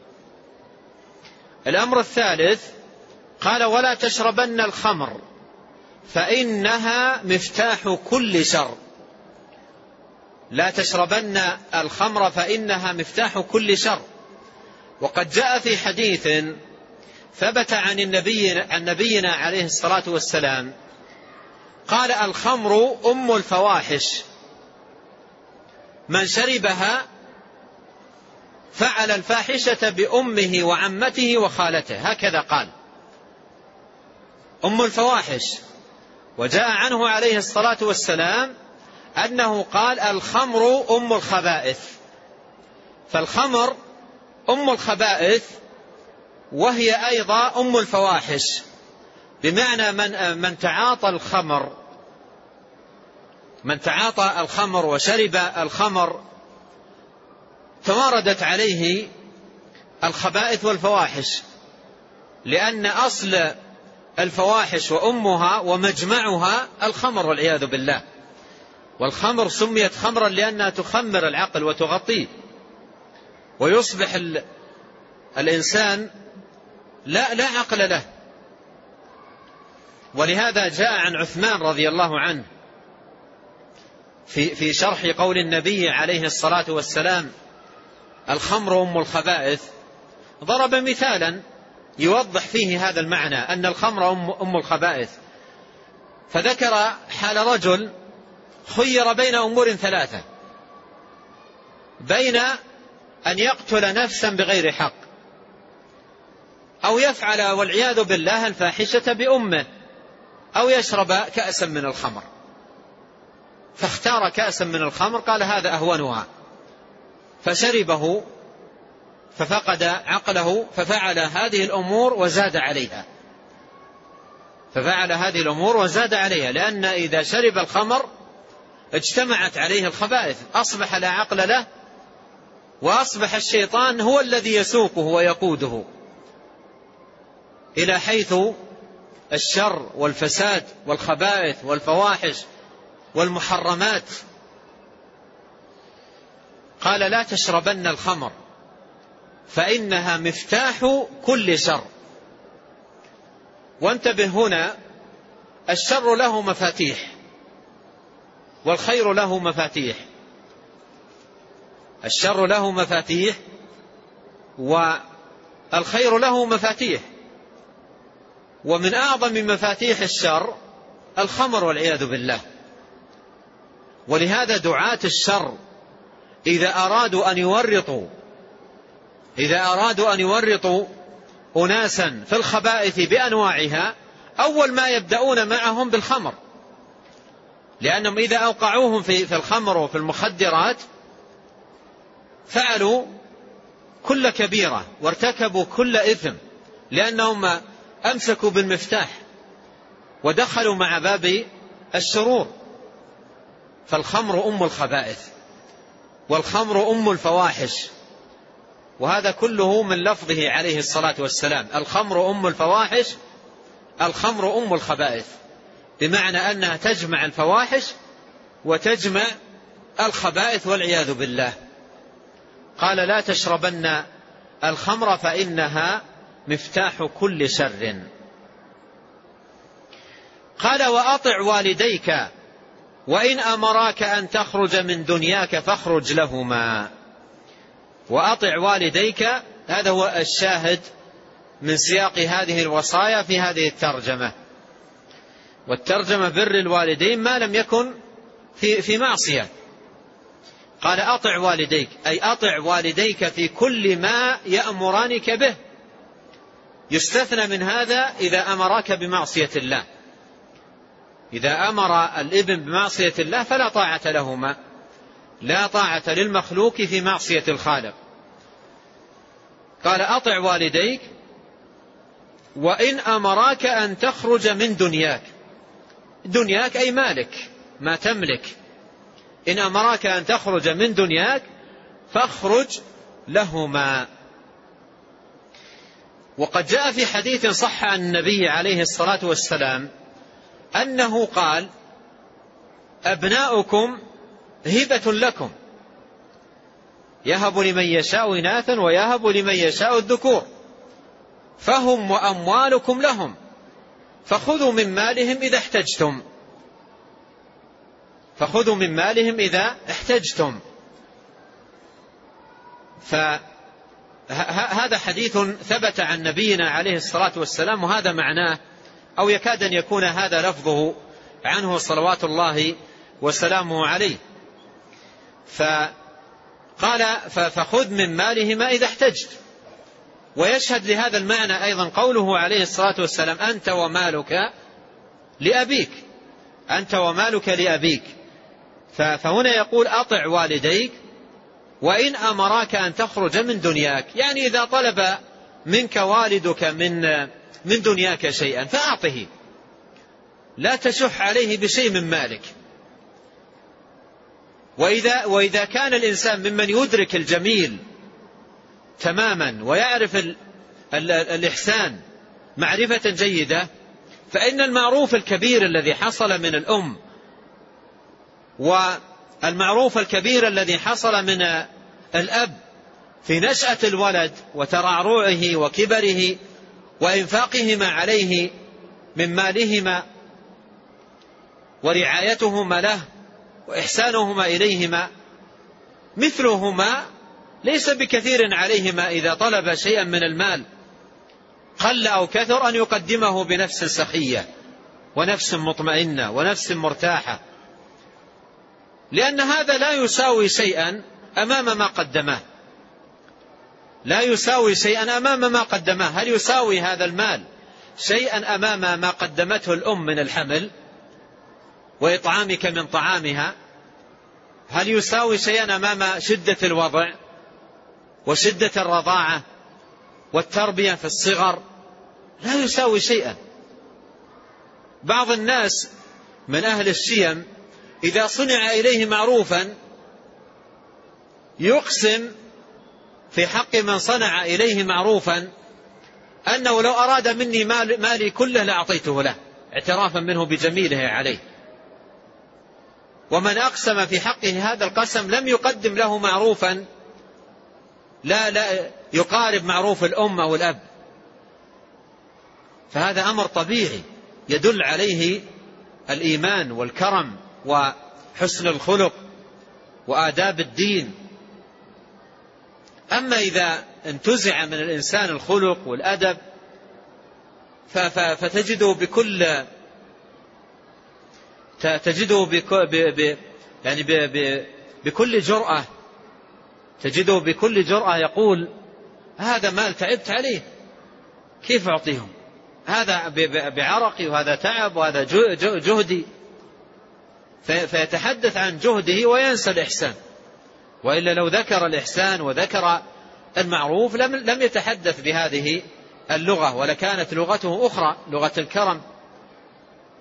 الأمر الثالث قال ولا تشربن الخمر فإنها مفتاح كل شر. لا تشربن الخمر فإنها مفتاح كل شر. وقد جاء في حديث ثبت عن النبي عن نبينا عليه الصلاة والسلام قال: الخمر أم الفواحش، من شربها فعل الفاحشة بأمه وعمته وخالته. هكذا قال، أم الفواحش. وجاء عنه عليه الصلاة والسلام أنه قال: الخمر أم الخبائث. فالخمر أم الخبائث وهي أيضا أم الفواحش، بمعنى من, من تعاطى الخمر من تعاطى الخمر وشرب الخمر تواردت عليه الخبائث والفواحش، لأن أصل الفواحش وأمها ومجمعها الخمر والعياذ بالله. والخمر سميت خمرا لأنها تخمر العقل وتغطيه، ويصبح الإنسان لا, لا عقل له. ولهذا جاء عن عثمان رضي الله عنه في, في شرح قول النبي عليه الصلاة والسلام: الخمر أم الخبائث، ضرب مثالا يوضح فيه هذا المعنى، أن الخمر أم, أم الخبائث. فذكر حال رجل خير بين أمور ثلاثة: بين أن يقتل نفسا بغير حق، أو يفعل والعياذ بالله الفاحشة بأمه، أو يشرب كأسا من الخمر. فاختار كأسا من الخمر، قال هذا أهونها، فشربه ففقد عقله، ففعل هذه الأمور وزاد عليها ففعل هذه الأمور وزاد عليها لأن إذا شرب الخمر اجتمعت عليه الخبائث، أصبح لا عقل له، وأصبح الشيطان هو الذي يسوقه ويقوده إلى حيث الشر والفساد والخبائث والفواحش والمحرمات. قال: لا تشربن الخمر فإنها مفتاح كل شر. وانتبه هنا، الشر له مفاتيح والخير له مفاتيح. الشر له مفاتيح والخير له مفاتيح، ومن أعظم مفاتيح الشر الخمر والعياذ بالله. ولهذا دعاة الشر إذا أرادوا أن يورطوا إذا أرادوا أن يورطوا أناسا في الخبائث بأنواعها، أول ما يبدأون معهم بالخمر، لأنهم إذا أوقعوهم في الخمر وفي المخدرات فعلوا كل كبيرة وارتكبوا كل إثم، لأنهم أمسكوا بالمفتاح ودخلوا مع باب الشرور. فالخمر أم الخبائث، والخمر أم الفواحش، وهذا كله من لفظه عليه الصلاة والسلام: الخمر أم الفواحش، الخمر أم الخبائث، بمعنى أنها تجمع الفواحش وتجمع الخبائث والعياذ بالله. قال: لا تشربن الخمر فإنها مفتاح كل شر. قال: وأطع والديك وإن أمراك أن تخرج من دنياك فاخرج لهما. وأطع والديك، هذا هو الشاهد من سياق هذه الوصايا في هذه الترجمة. والترجمة بر الوالدين ما لم يكن في, في معصية. قال: أطع والديك، أي أطع والديك في كل ما يأمرانك به. يستثنى من هذا إذا أمرك بمعصية الله. إذا أمر الابن بمعصية الله فلا طاعة لهما، لا طاعة للمخلوق في معصية الخالق. قال: أطع والديك وإن أمراك أن تخرج من دنياك. دنياك أي مالك، ما تملك. إن أمراك أن تخرج من دنياك فاخرج لهما. وقد جاء في حديث صح عن النبي عليه الصلاة والسلام أنه قال: أبناؤكم هبة لكم، يهب لمن يشاء إناثا ويهب لمن يشاء الذكور، فهم وأموالكم لهم، فخذوا من مالهم إذا احتجتم فخذوا من مالهم إذا احتجتم. فهذا حديث ثبت عن نبينا عليه الصلاة والسلام، وهذا معناه أو يكاد أن يكون هذا لفظه عنه صلوات الله وسلامه عليه. فقال: فخذ من مالهما إذا احتجت. ويشهد لهذا المعنى أيضا قوله عليه الصلاة والسلام: أنت ومالك لأبيك، أنت ومالك لأبيك. فهنا يقول: أطع والديك وإن أمراك أن تخرج من دنياك، يعني إذا طلب منك والدك من من دنياك شيئا فأعطه، لا تشح عليه بشيء من مالك. وإذا, وإذا كان الإنسان ممن يدرك الجميل تماما ويعرف ال ال الإحسان معرفة جيدة، فإن المعروف الكبير الذي حصل من الأم والمعروف الكبير الذي حصل من الأب في نشأة الولد وترعرعه وكبره وإنفاقهما عليه من مالهما ورعايتهما له وإحسانهما إليهما، مثلهما ليس بكثير عليهما إذا طلب شيئا من المال قل أو كثر أن يقدمه بنفس سخية ونفس مطمئنة ونفس مرتاحة، لأن هذا لا يساوي شيئا أمام ما قدمه، لا يساوي شيئا أمام ما قدمه. هل يساوي هذا المال شيئا أمام ما قدمته الأم من الحمل وإطعامك من طعامها؟ هل يساوي شيئا أمام شدة الوضع وشدة الرضاعة والتربية في الصغر؟ لا يساوي شيئا. بعض الناس من أهل الشيم إذا صنع إليه معروفا يقسم في حق من صنع إليه معروفا أنه لو أراد مني مالي كله لأعطيته له، اعترافا منه بجميله عليه. ومن أقسم في حقه هذا القسم لم يقدم له معروفا لا لا يقارب معروف الأم أو الأب. فهذا أمر طبيعي يدل عليه الإيمان والكرم وحسن الخلق وآداب الدين. أما إذا انتزع من الإنسان الخلق والأدب فتجده بكل تجده بكل يعني بكل جرأة تجده بكل جرأة يقول: هذا مال تعبت عليه، كيف أعطيهم؟ هذا بعرقي وهذا تعب وهذا جهدي. فيتحدث عن جهده وينسى الإحسان. وإلا لو ذكر الإحسان وذكر المعروف لم لم يتحدث بهذه اللغة، ولكانت لغته أخرى، لغة الكرم.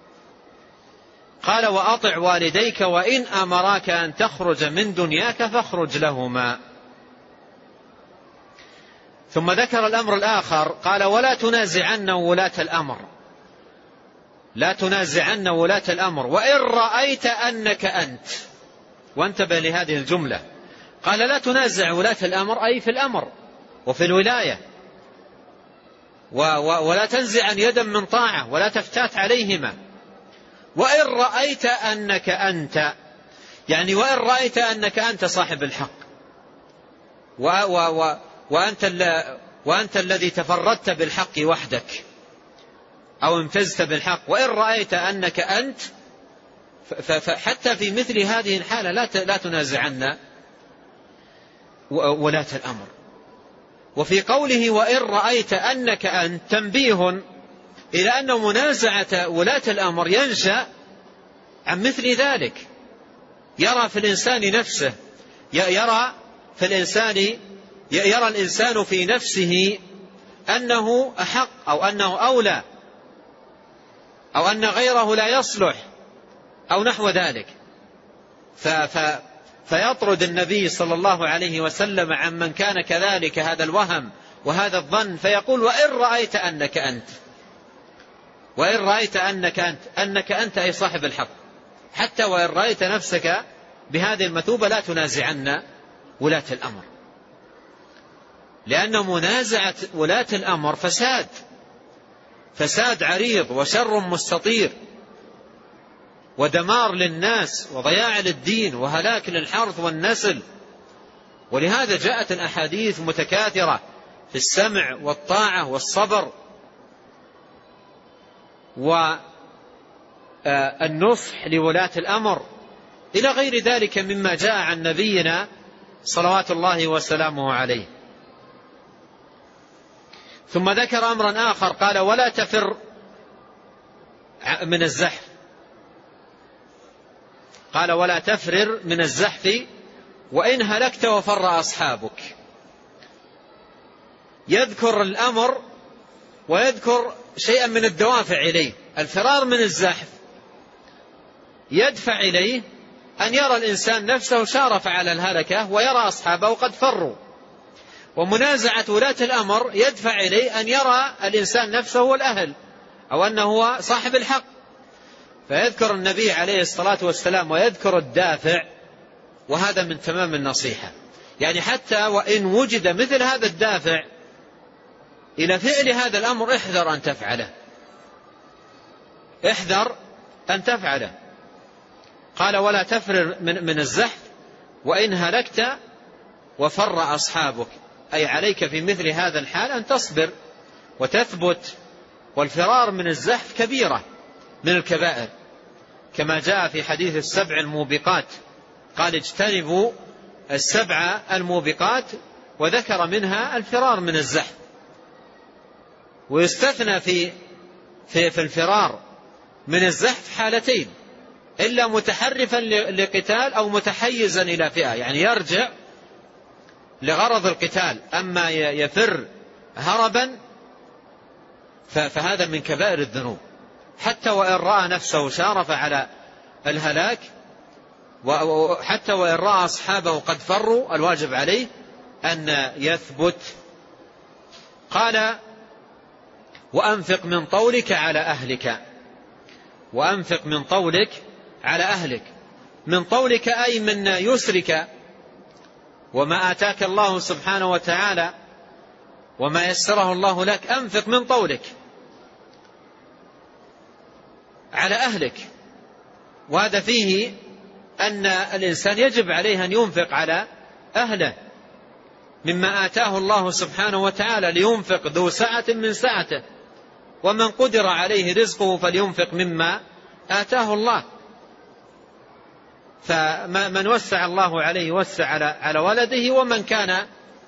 قال وأطع والديك وإن أمراك أن تخرج من دنياك فاخرج لهما. ثم ذكر الأمر الآخر قال ولا تنازعن ولاة الأمر، لا تنازعن ولاة الأمر وإن رأيت أنك أنت. وانتبه لهذه الجملة، قال لا تنازع ولاة الأمر أي في الأمر وفي الولاية، ولا تنزعن يدا من طاعة ولا تفتات عليهما. وإن رأيت أنك أنت، يعني وإن رأيت أنك أنت صاحب الحق و و و وأنت, وأنت الذي تفردت بالحق وحدك أو امتزت بالحق، وإن رأيت أنك أنت، فحتى في مثل هذه الحالة لا تنازعن ولاة الأمر. وفي قوله وإن رأيت أنك أنت تنبيه إلى أن منازعة ولاة الأمر ينشأ عن مثل ذلك. يرى في الإنسان نفسه، يرى في الإنسان يرى الإنسان في نفسه أنه أحق أو أنه أولى أو أن غيره لا يصلح أو نحو ذلك، ف ف فيطرد النبي صلى الله عليه وسلم عن من كان كذلك هذا الوهم وهذا الظن، فيقول وإن رأيت أنك أنت، وإن رأيت أنك أنت، أنك أنت أي صاحب الحق، حتى وإن رأيت نفسك بهذه المثوبة لا تنازعن ولاة الأمر، لأن منازعة ولاة الأمر فساد فساد عريض وشر مستطير ودمار للناس وضياع للدين وهلاك للحرث والنسل. ولهذا جاءت الأحاديث متكاثرة في السمع والطاعة والصبر والنصح لولاة الأمر إلى غير ذلك مما جاء عن نبينا صلوات الله وسلامه عليه. ثم ذكر أمرا آخر قال ولا تفر من الزحف، قال ولا تفرر من الزحف وإن هلكت وفر أصحابك. يذكر الأمر ويذكر شيئا من الدوافع إليه. الفرار من الزحف يدفع إليه أن يرى الإنسان نفسه شارف على الهلكة ويرى أصحابه قد فروا، ومنازعة ولاة الأمر يدفع إليه أن يرى الإنسان نفسه والأهل أو أنه هو صاحب الحق. فيذكر النبي عليه الصلاة والسلام ويذكر الدافع، وهذا من تمام النصيحة. يعني حتى وإن وجد مثل هذا الدافع إلى فعل هذا الأمر احذر أن تفعله، احذر أن تفعله. قال ولا تفرر من, من الزحف وإن هلكت وفر أصحابك، أي عليك في مثل هذا الحال أن تصبر وتثبت. والفرار من الزحف كبيرة من الكبائر، كما جاء في حديث السبع الموبقات، قال اجتنبوا السبع الموبقات، وذكر منها الفرار من الزحف. ويستثنى في في في الفرار من الزحف حالتين، إلا متحرفا لقتال أو متحيزا إلى فئة، يعني يرجع لغرض القتال. أما يفر هربا فهذا من كبائر الذنوب، حتى وإن رأى نفسه شارف على الهلاك، وحتى وإن رأى أصحابه قد فروا، الواجب عليه أن يثبت. قال وأنفق من طولك على أهلك، وأنفق من طولك على أهلك. من طولك أي من يسرك وما آتاك الله سبحانه وتعالى وما يسره الله لك، أنفق من طولك على أهلك. وهذا فيه أن الإنسان يجب عليه أن ينفق على أهله مما آتاه الله سبحانه وتعالى، لينفق ذو سعة من سعته، ومن قدر عليه رزقه فلينفق مما آتاه الله. فمن وسع الله عليه وسع على ولده، ومن كان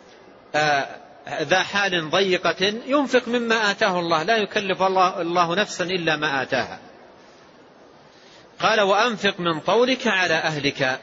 ذا حال ضيقة ينفق مما آتاه الله، لا يكلف الله نفسا إلا ما آتاها. قال وأنفق من طولك على أهلك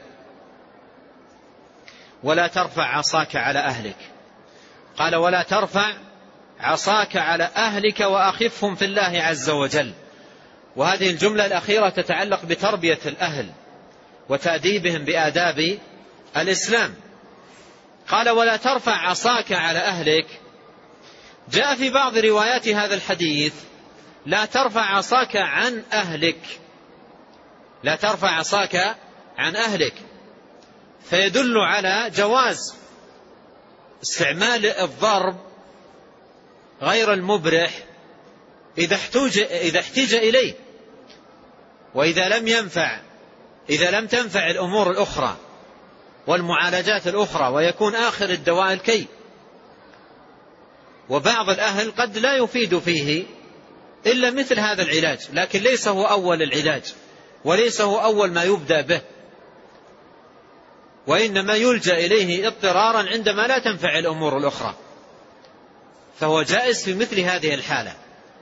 ولا ترفع عصاك على أهلك. قال ولا ترفع عصاك على أهلك وأخفهم في الله عز وجل. وهذه الجملة الأخيرة تتعلق بتربية الأهل وتأديبهم بآداب الإسلام. قال ولا ترفع عصاك على أهلك. جاء في بعض روايات هذا الحديث لا ترفع عصاك عن أهلك، لا ترفع عصاك عن أهلك، فيدل على جواز استعمال الضرب غير المبرح إذا احتاج إذا احتاج إليه، وإذا لم ينفع إذا لم تنفع الأمور الأخرى والمعالجات الأخرى ويكون آخر الدواء الكي. وبعض الأهل قد لا يفيد فيه إلا مثل هذا العلاج، لكن ليس هو أول العلاج وليس هو أول ما يبدأ به، وإنما يلجأ إليه اضطرارا عندما لا تنفع الأمور الأخرى، فهو جائز في مثل هذه الحالة.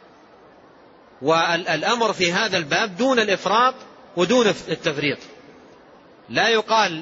والأمر في هذا الباب دون الإفراط ودون التفريط. لا يقال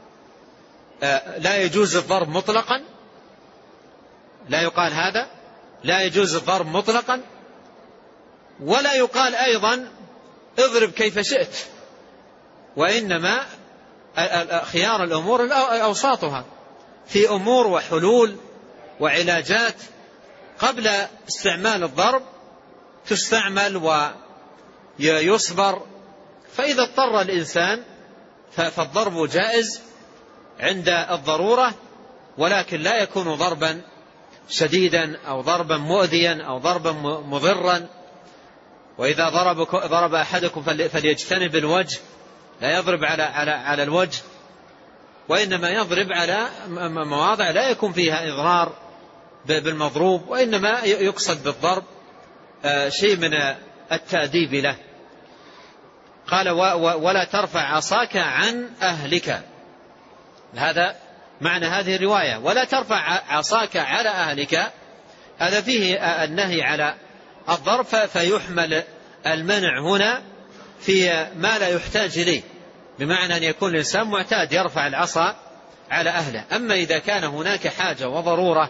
لا يجوز الضرب مطلقا، لا يقال هذا لا يجوز الضرب مطلقا، ولا يقال أيضا اضرب كيف شئت، وإنما خيار الأمور أوساطها في أمور وحلول وعلاجات قبل استعمال الضرب تستعمل ويصبر. فإذا اضطر الإنسان فالضرب جائز عند الضرورة، ولكن لا يكون ضربا شديدا أو ضربا مؤذيا أو ضربا مضرا. وإذا ضرب ضرب أحدكم فليجتنب الوجه، لا يضرب على على على الوجه، وإنما يضرب على مواضع لا يكون فيها إضرار بالمضروب، وإنما يقصد بالضرب شيء من التأديب له. قال ولا ترفع عصاك عن أهلك، هذا معنى هذه الرواية. ولا ترفع عصاك على أهلك، هذا فيه النهي على الضرب، فيحمل المنع هنا في ما لا يحتاج إليه، بمعنى أن يكون الإنسان معتاد يرفع العصا على أهله. أما إذا كان هناك حاجة وضرورة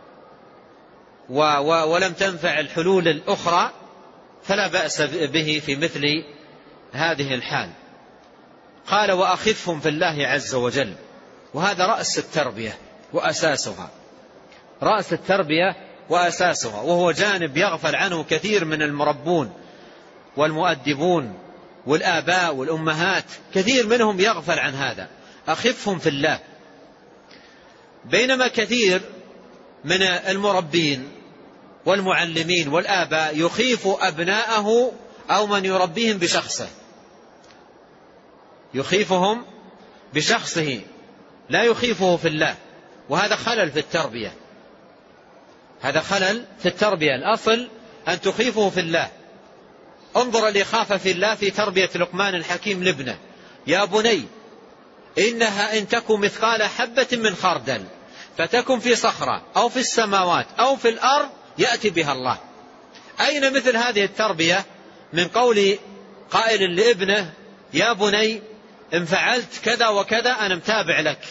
ولم تنفع الحلول الأخرى فلا بأس به في مثل هذه الحال. قال وأخفهم في الله عز وجل، وهذا رأس التربية وأساسها، رأس التربية وأساسها، وهو جانب يغفل عنه كثير من المربون والمؤدبون والآباء والأمهات، كثير منهم يغفل عن هذا. أخفهم في الله، بينما كثير من المربين والمعلمين والآباء يخيف أبناءه أو من يربيهم بشخصه، يخيفهم بشخصه لا يخيفه في الله، وهذا خلل في التربية، هذا خلل في التربية. الأصل أن تخيفه في الله. انظر الإخافة في الله في تربية لقمان الحكيم لابنه: يا بني إنها إن تكن مثقال حبة من خردل فتكن في صخرة أو في السماوات أو في الأرض يأتي بها الله. أين مثل هذه التربية من قول قائل لابنه: يا بني إن فعلت كذا وكذا أنا متابع لك،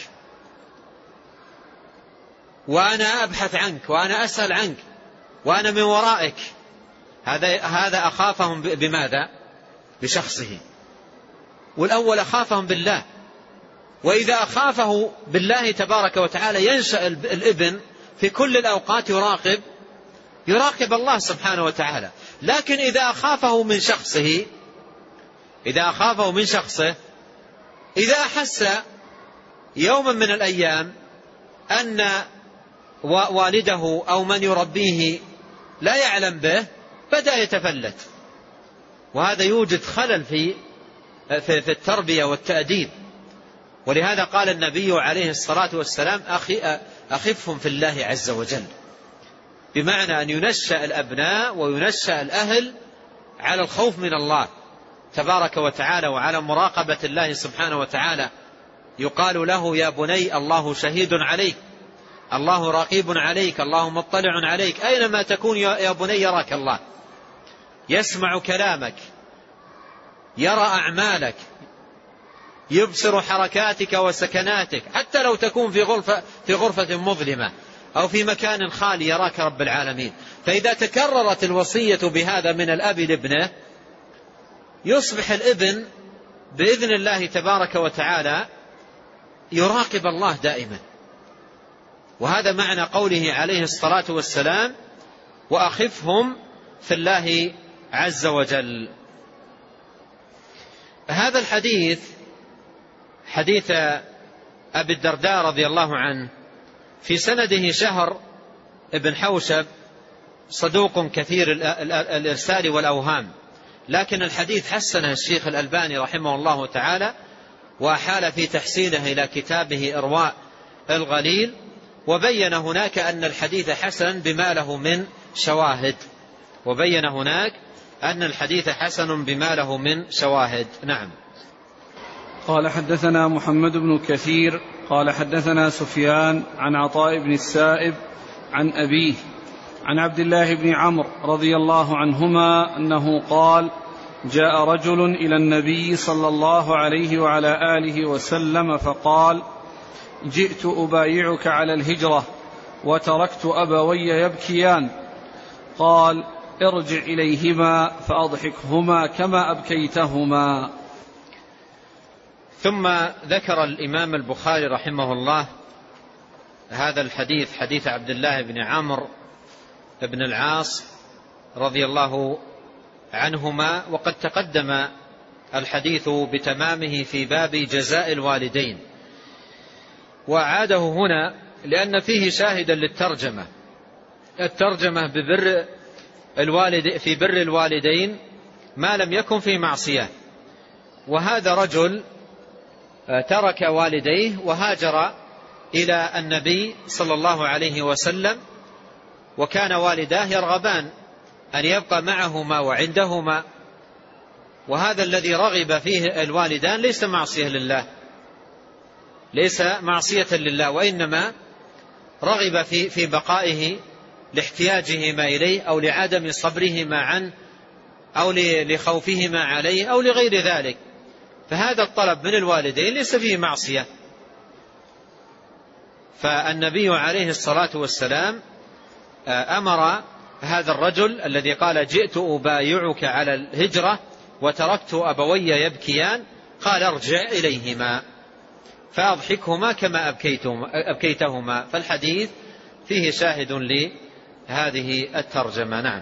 وأنا أبحث عنك، وأنا أسأل عنك، وأنا من ورائك. هذا هذا أخافهم بماذا؟ بشخصه. والأول أخافهم بالله، وإذا أخافه بالله تبارك وتعالى ينشأ الابن في كل الأوقات يراقب يراقب الله سبحانه وتعالى. لكن إذا أخافه من شخصه إذا أخافه من شخصه إذا أحس يوما من الأيام أن والده أو من يربيه لا يعلم به بدأ يتفلت، وهذا يوجد خلل في في التربية والتأديب. ولهذا قال النبي عليه الصلاة والسلام: أخي أخفهم في الله عز وجل، بمعنى أن ينشأ الأبناء وينشأ الأهل على الخوف من الله تبارك وتعالى وعلى مراقبة الله سبحانه وتعالى. يقال له: يا بني الله شهيد عليك، الله رقيب عليك، الله مطلع عليك، أينما تكون يا بني يراك الله، يسمع كلامك، يرى أعمالك، يبصر حركاتك وسكناتك، حتى لو تكون في غرفة, في غرفة مظلمة أو في مكان خالي يراك رب العالمين. فإذا تكررت الوصية بهذا من الأب لابنه يصبح الابن بإذن الله تبارك وتعالى يراقب الله دائما. وهذا معنى قوله عليه الصلاة والسلام: وأخفهم في الله عز وجل. هذا الحديث حديث أبي الدرداء رضي الله عنه في سنده شهر ابن حوشب صدوق كثير الإرسال والأوهام، لكن الحديث حسنه الشيخ الألباني رحمه الله تعالى، وأحال في تحسينه إلى كتابه إرواء الغليل، وبين هناك أن الحديث حسن بما له من شواهد وبين هناك أن الحديث حسن بما له من شواهد. نعم. قال حدثنا محمد بن كثير قال حدثنا سفيان عن عطاء بن السائب عن أبيه عن عبد الله بن عمرو رضي الله عنهما أنه قال: جاء رجل إلى النبي صلى الله عليه وعلى آله وسلم فقال: جئت أبايعك على الهجرة وتركت أبوي يبكيان. قال: ارجع إليهما فأضحكهما كما أبكيتهما. ثم ذكر الإمام البخاري رحمه الله هذا الحديث، حديث عبد الله بن عمرو بن العاص رضي الله عنهما، وقد تقدم الحديث بتمامه في باب جزاء الوالدين، وأعاده هنا لأن فيه شاهدا للترجمة، الترجمة ببر الوالد في بر الوالدين ما لم يكن في معصية. وهذا رجل ترك والديه وهاجر إلى النبي صلى الله عليه وسلم، وكان والداه يرغبان أن يبقى معهما وعندهما، وهذا الذي رغب فيه الوالدان ليس معصية لله ليس معصية لله وإنما رغب في في بقائه لاحتياجهما إليه أو لعدم صبرهما عنه أو لخوفهما عليه أو لغير ذلك، فهذا الطلب من الوالدين ليس فيه معصية. فالنبي عليه الصلاة والسلام أمر هذا الرجل الذي قال: جئت أبايعك على الهجرة وتركت أبوي يبكيان، قال: ارجع إليهما فأضحكهما كما أبكيتهما. فالحديث فيه شاهد لهذه الترجمة. نعم.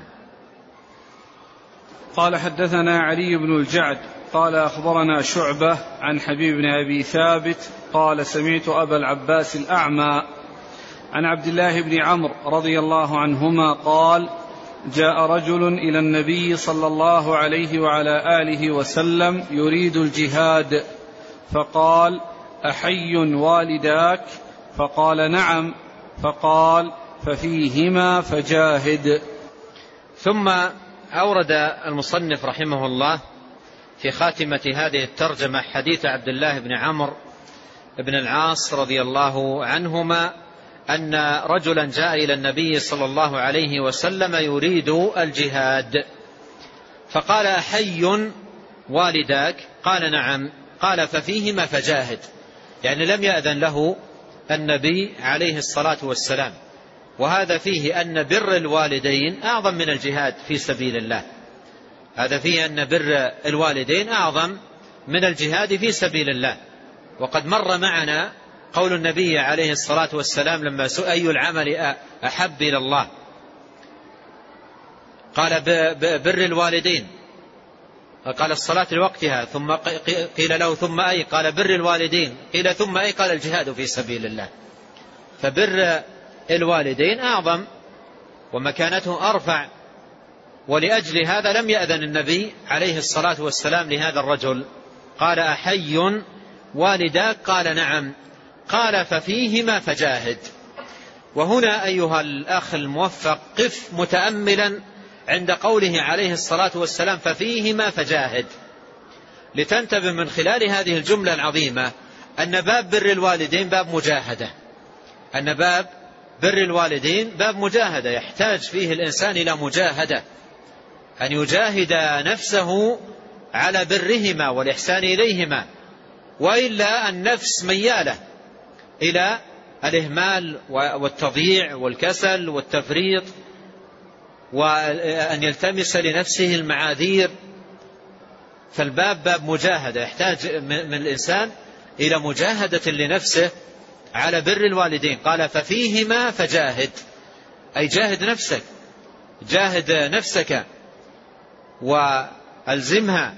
قال حدثنا علي بن الجعد قال أخبرنا شعبة عن حبيب بن أبي ثابت قال: سمعت أبا العباس الأعمى عن عبد الله بن عمرو رضي الله عنهما قال: جاء رجل إلى النبي صلى الله عليه وعلى آله وسلم يريد الجهاد، فقال: أحي والداك؟ فقال: نعم. فقال: ففيهما فجاهد. ثم أورد المصنف رحمه الله في خاتمة هذه الترجمة حديث عبد الله بن عمرو بن العاص رضي الله عنهما أن رجلا جاء إلى النبي صلى الله عليه وسلم يريد الجهاد، فقال: أحي والداك؟ قال: نعم. قال: ففيهما فجاهد، يعني لم يأذن له النبي عليه الصلاة والسلام. وهذا فيه أن بر الوالدين أعظم من الجهاد في سبيل الله، هذا فيه أن بر الوالدين أعظم من الجهاد في سبيل الله. وقد مر معنا قول النبي عليه الصلاة والسلام لما سئل: أي العمل أحب إلى الله؟ قال: بر الوالدين. قال: الصلاة لوقتها. ثم قيل له: ثم أي؟ قال: بر الوالدين. قيل: ثم أي؟ قال: الجهاد في سبيل الله. فبر الوالدين أعظم ومكانته أرفع، ولأجل هذا لم يأذن النبي عليه الصلاة والسلام لهذا الرجل. قال: أحي والداك؟ قال: نعم. قال: ففيهما فجاهد. وهنا أيها الأخ الموفق قف متأملا عند قوله عليه الصلاة والسلام: ففيهما فجاهد، لتنتبه من خلال هذه الجملة العظيمة أن باب بر الوالدين باب مجاهدة، أن باب بر الوالدين باب مجاهدة، يحتاج فيه الإنسان إلى مجاهدة، أن يجاهد نفسه على برهما والإحسان إليهما، وإلا النفس ميالة إلى الإهمال والتضييع والكسل والتفريط، وأن يلتمس لنفسه المعاذير. فالباب باب مجاهدة، يحتاج من الإنسان إلى مجاهدة لنفسه على بر الوالدين. قال ففيهما فجاهد، أي جاهد نفسك، جاهد نفسك وألزمها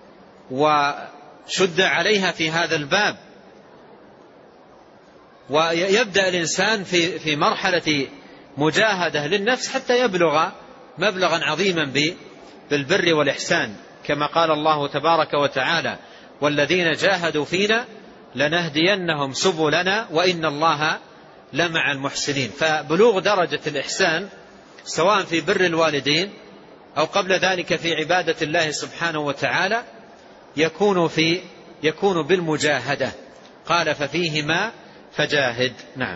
وشد عليها في هذا الباب. ويبدأ الإنسان في في مرحلة مجاهدة للنفس حتى يبلغ مبلغا عظيما بالبر والإحسان، كما قال الله تبارك وتعالى والذين جاهدوا فينا لنهدينهم سبلنا وإن الله لمع المحسنين. فبلوغ درجة الإحسان سواء في بر الوالدين أو قبل ذلك في عبادة الله سبحانه وتعالى يكون في يكون بالمجاهدة. قال ففيهما فجاهد. نعم.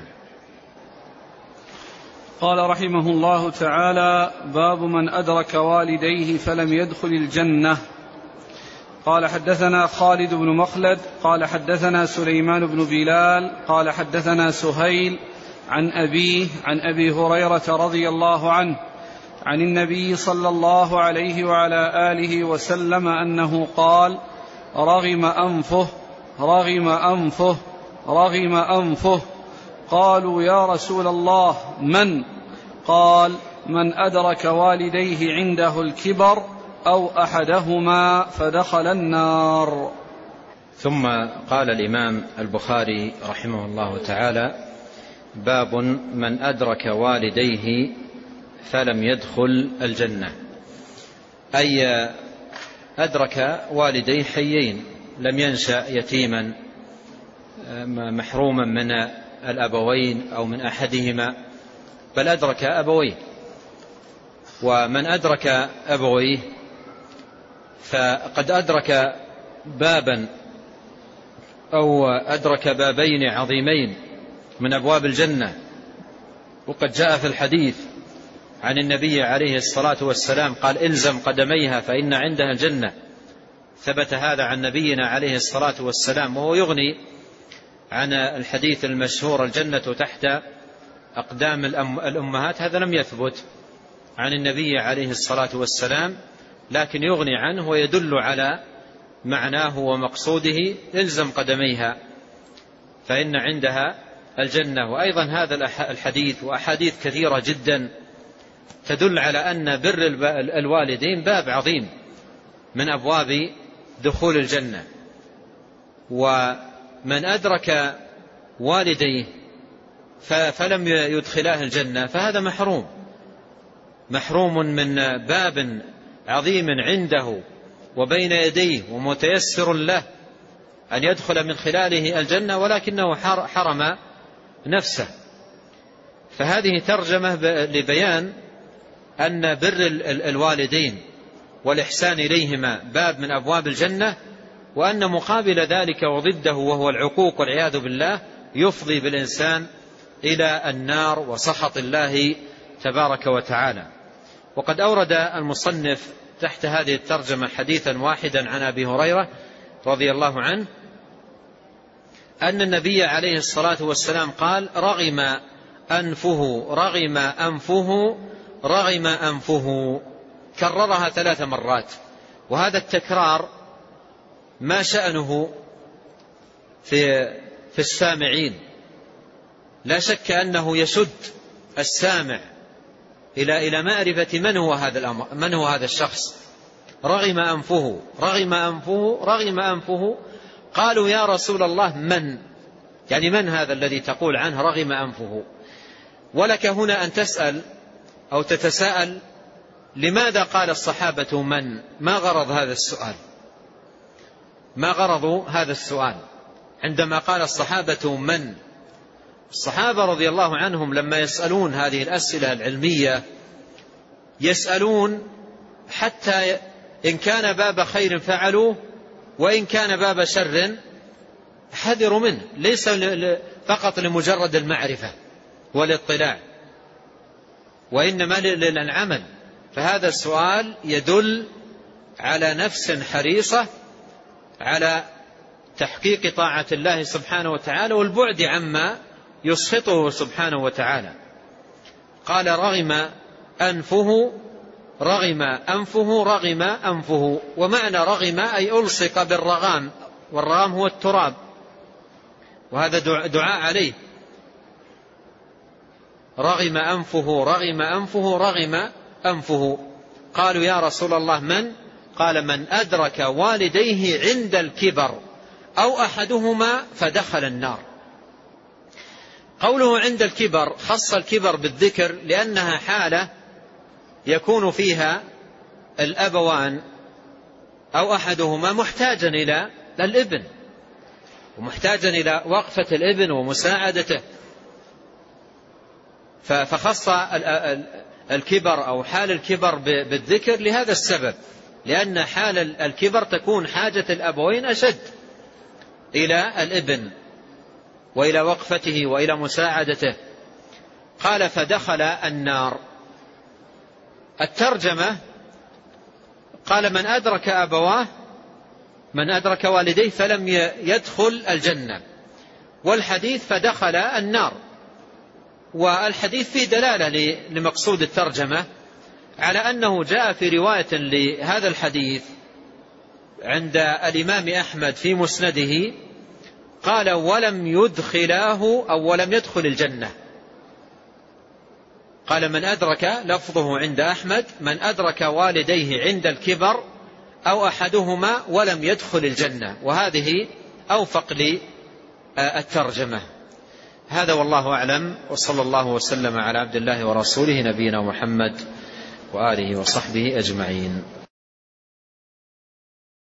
قال رحمه الله تعالى: باب من أدرك والديه فلم يدخل الجنة. قال حدثنا خالد بن مخلد قال حدثنا سليمان بن بلال قال حدثنا سهيل عن أبيه عن أبي هريرة رضي الله عنه عن النبي صلى الله عليه وعلى آله وسلم أنه قال: رغم أنفه رغم أنفه رغم أنفه. قالوا: يا رسول الله من؟ قال: من أدرك والديه عنده الكبر أو أحدهما فدخل النار. ثم قال الإمام البخاري رحمه الله تعالى: باب من أدرك والديه فلم يدخل الجنة، أي أدرك والديه حيين، لم ينشأ يتيما محروما من الأبوين أو من أحدهما، بل أدرك أبويه. ومن أدرك أبويه فقد أدرك بابا أو أدرك بابين عظيمين من أبواب الجنة. وقد جاء في الحديث عن النبي عليه الصلاة والسلام قال: إلزم قدميها فإن عندها الجنة. ثبت هذا عن نبينا عليه الصلاة والسلام، وهو يغني عن الحديث المشهور: الجنة تحت أقدام الأمهات. هذا لم يثبت عن النبي عليه الصلاة والسلام، لكن يغني عنه ويدل على معناه ومقصوده: إلزم قدميها فإن عندها الجنة. وأيضا هذا الحديث وأحاديث كثيرة جدا تدل على أن بر الوالدين باب عظيم من أبواب دخول الجنة. ومن أدرك والديه فلم يدخلاه الجنة فهذا محروم محروم من باب عظيم عنده وبين يديه ومتيسر له أن يدخل من خلاله الجنة، ولكنه حرم نفسه. فهذه ترجمة لبيان أن بر الوالدين والإحسان إليهما باب من أبواب الجنة، وأن مقابل ذلك وضده وهو العقوق والعياذ بالله يفضي بالإنسان إلى النار وسخط الله تبارك وتعالى. وقد أورد المصنف تحت هذه الترجمة حديثا واحدا عن أبي هريرة رضي الله عنه أن النبي عليه الصلاة والسلام قال: رغم أنفه رغم أنفه رغم أنفه. كررها ثلاث مرات، وهذا التكرار ما شأنه في في السامعين. لا شك أنه يشد السامع إلى إلى معرفة من هو هذا الأمر، من هو هذا الشخص. رغم أنفه رغم أنفه رغم أنفه. قالوا: يا رسول الله من؟ يعني من هذا الذي تقول عنه رغم أنفه؟ ولك هنا أن تسأل أو تتساءل: لماذا قال الصحابة من؟ ما غرض هذا السؤال؟ ما غرض هذا السؤال عندما قال الصحابة من؟ الصحابة رضي الله عنهم لما يسألون هذه الأسئلة العلمية يسألون حتى إن كان باب خير فعلوه وإن كان باب شر حذروا منه، ليس فقط لمجرد المعرفة والاطلاع، وإنما للعمل. فهذا السؤال يدل على نفس حريصة على تحقيق طاعة الله سبحانه وتعالى والبعد عما يسخطه سبحانه وتعالى. قال: رغم أنفه رغم أنفه رغم أنفه. ومعنى رغم أي ألصق بالرغام، والرغام هو التراب، وهذا دعاء عليه. رغم أنفه رغم أنفه رغم أنفه. قالوا يا رسول الله من؟ قال من أدرك والديه عند الكبر أو أحدهما فدخل النار. قوله عند الكبر خص الكبر بالذكر لأنها حالة يكون فيها الأبوان أو أحدهما محتاجا إلى الابن، ومحتاجا إلى وقفة الابن ومساعدته، فخص الكبر أو حال الكبر بالذكر لهذا السبب، لأن حال الكبر تكون حاجة الأبوين أشد إلى الابن وإلى وقفته وإلى مساعدته. قال فدخل النار. الترجمة قال من أدرك أبواه من أدرك والديه فلم يدخل الجنة، والحديث فدخل النار. والحديث فيه دلالة لمقصود الترجمة على أنه جاء في رواية لهذا الحديث عند الإمام أحمد في مسنده قال ولم يدخلاه أو ولم يدخل الجنة. قال من أدرك، لفظه عند أحمد من أدرك والديه عند الكبر أو أحدهما ولم يدخل الجنة، وهذه أوفق للترجمة. هذا والله أعلم، وصلى الله وسلم على عبد الله ورسوله نبينا محمد وآله وصحبه أجمعين.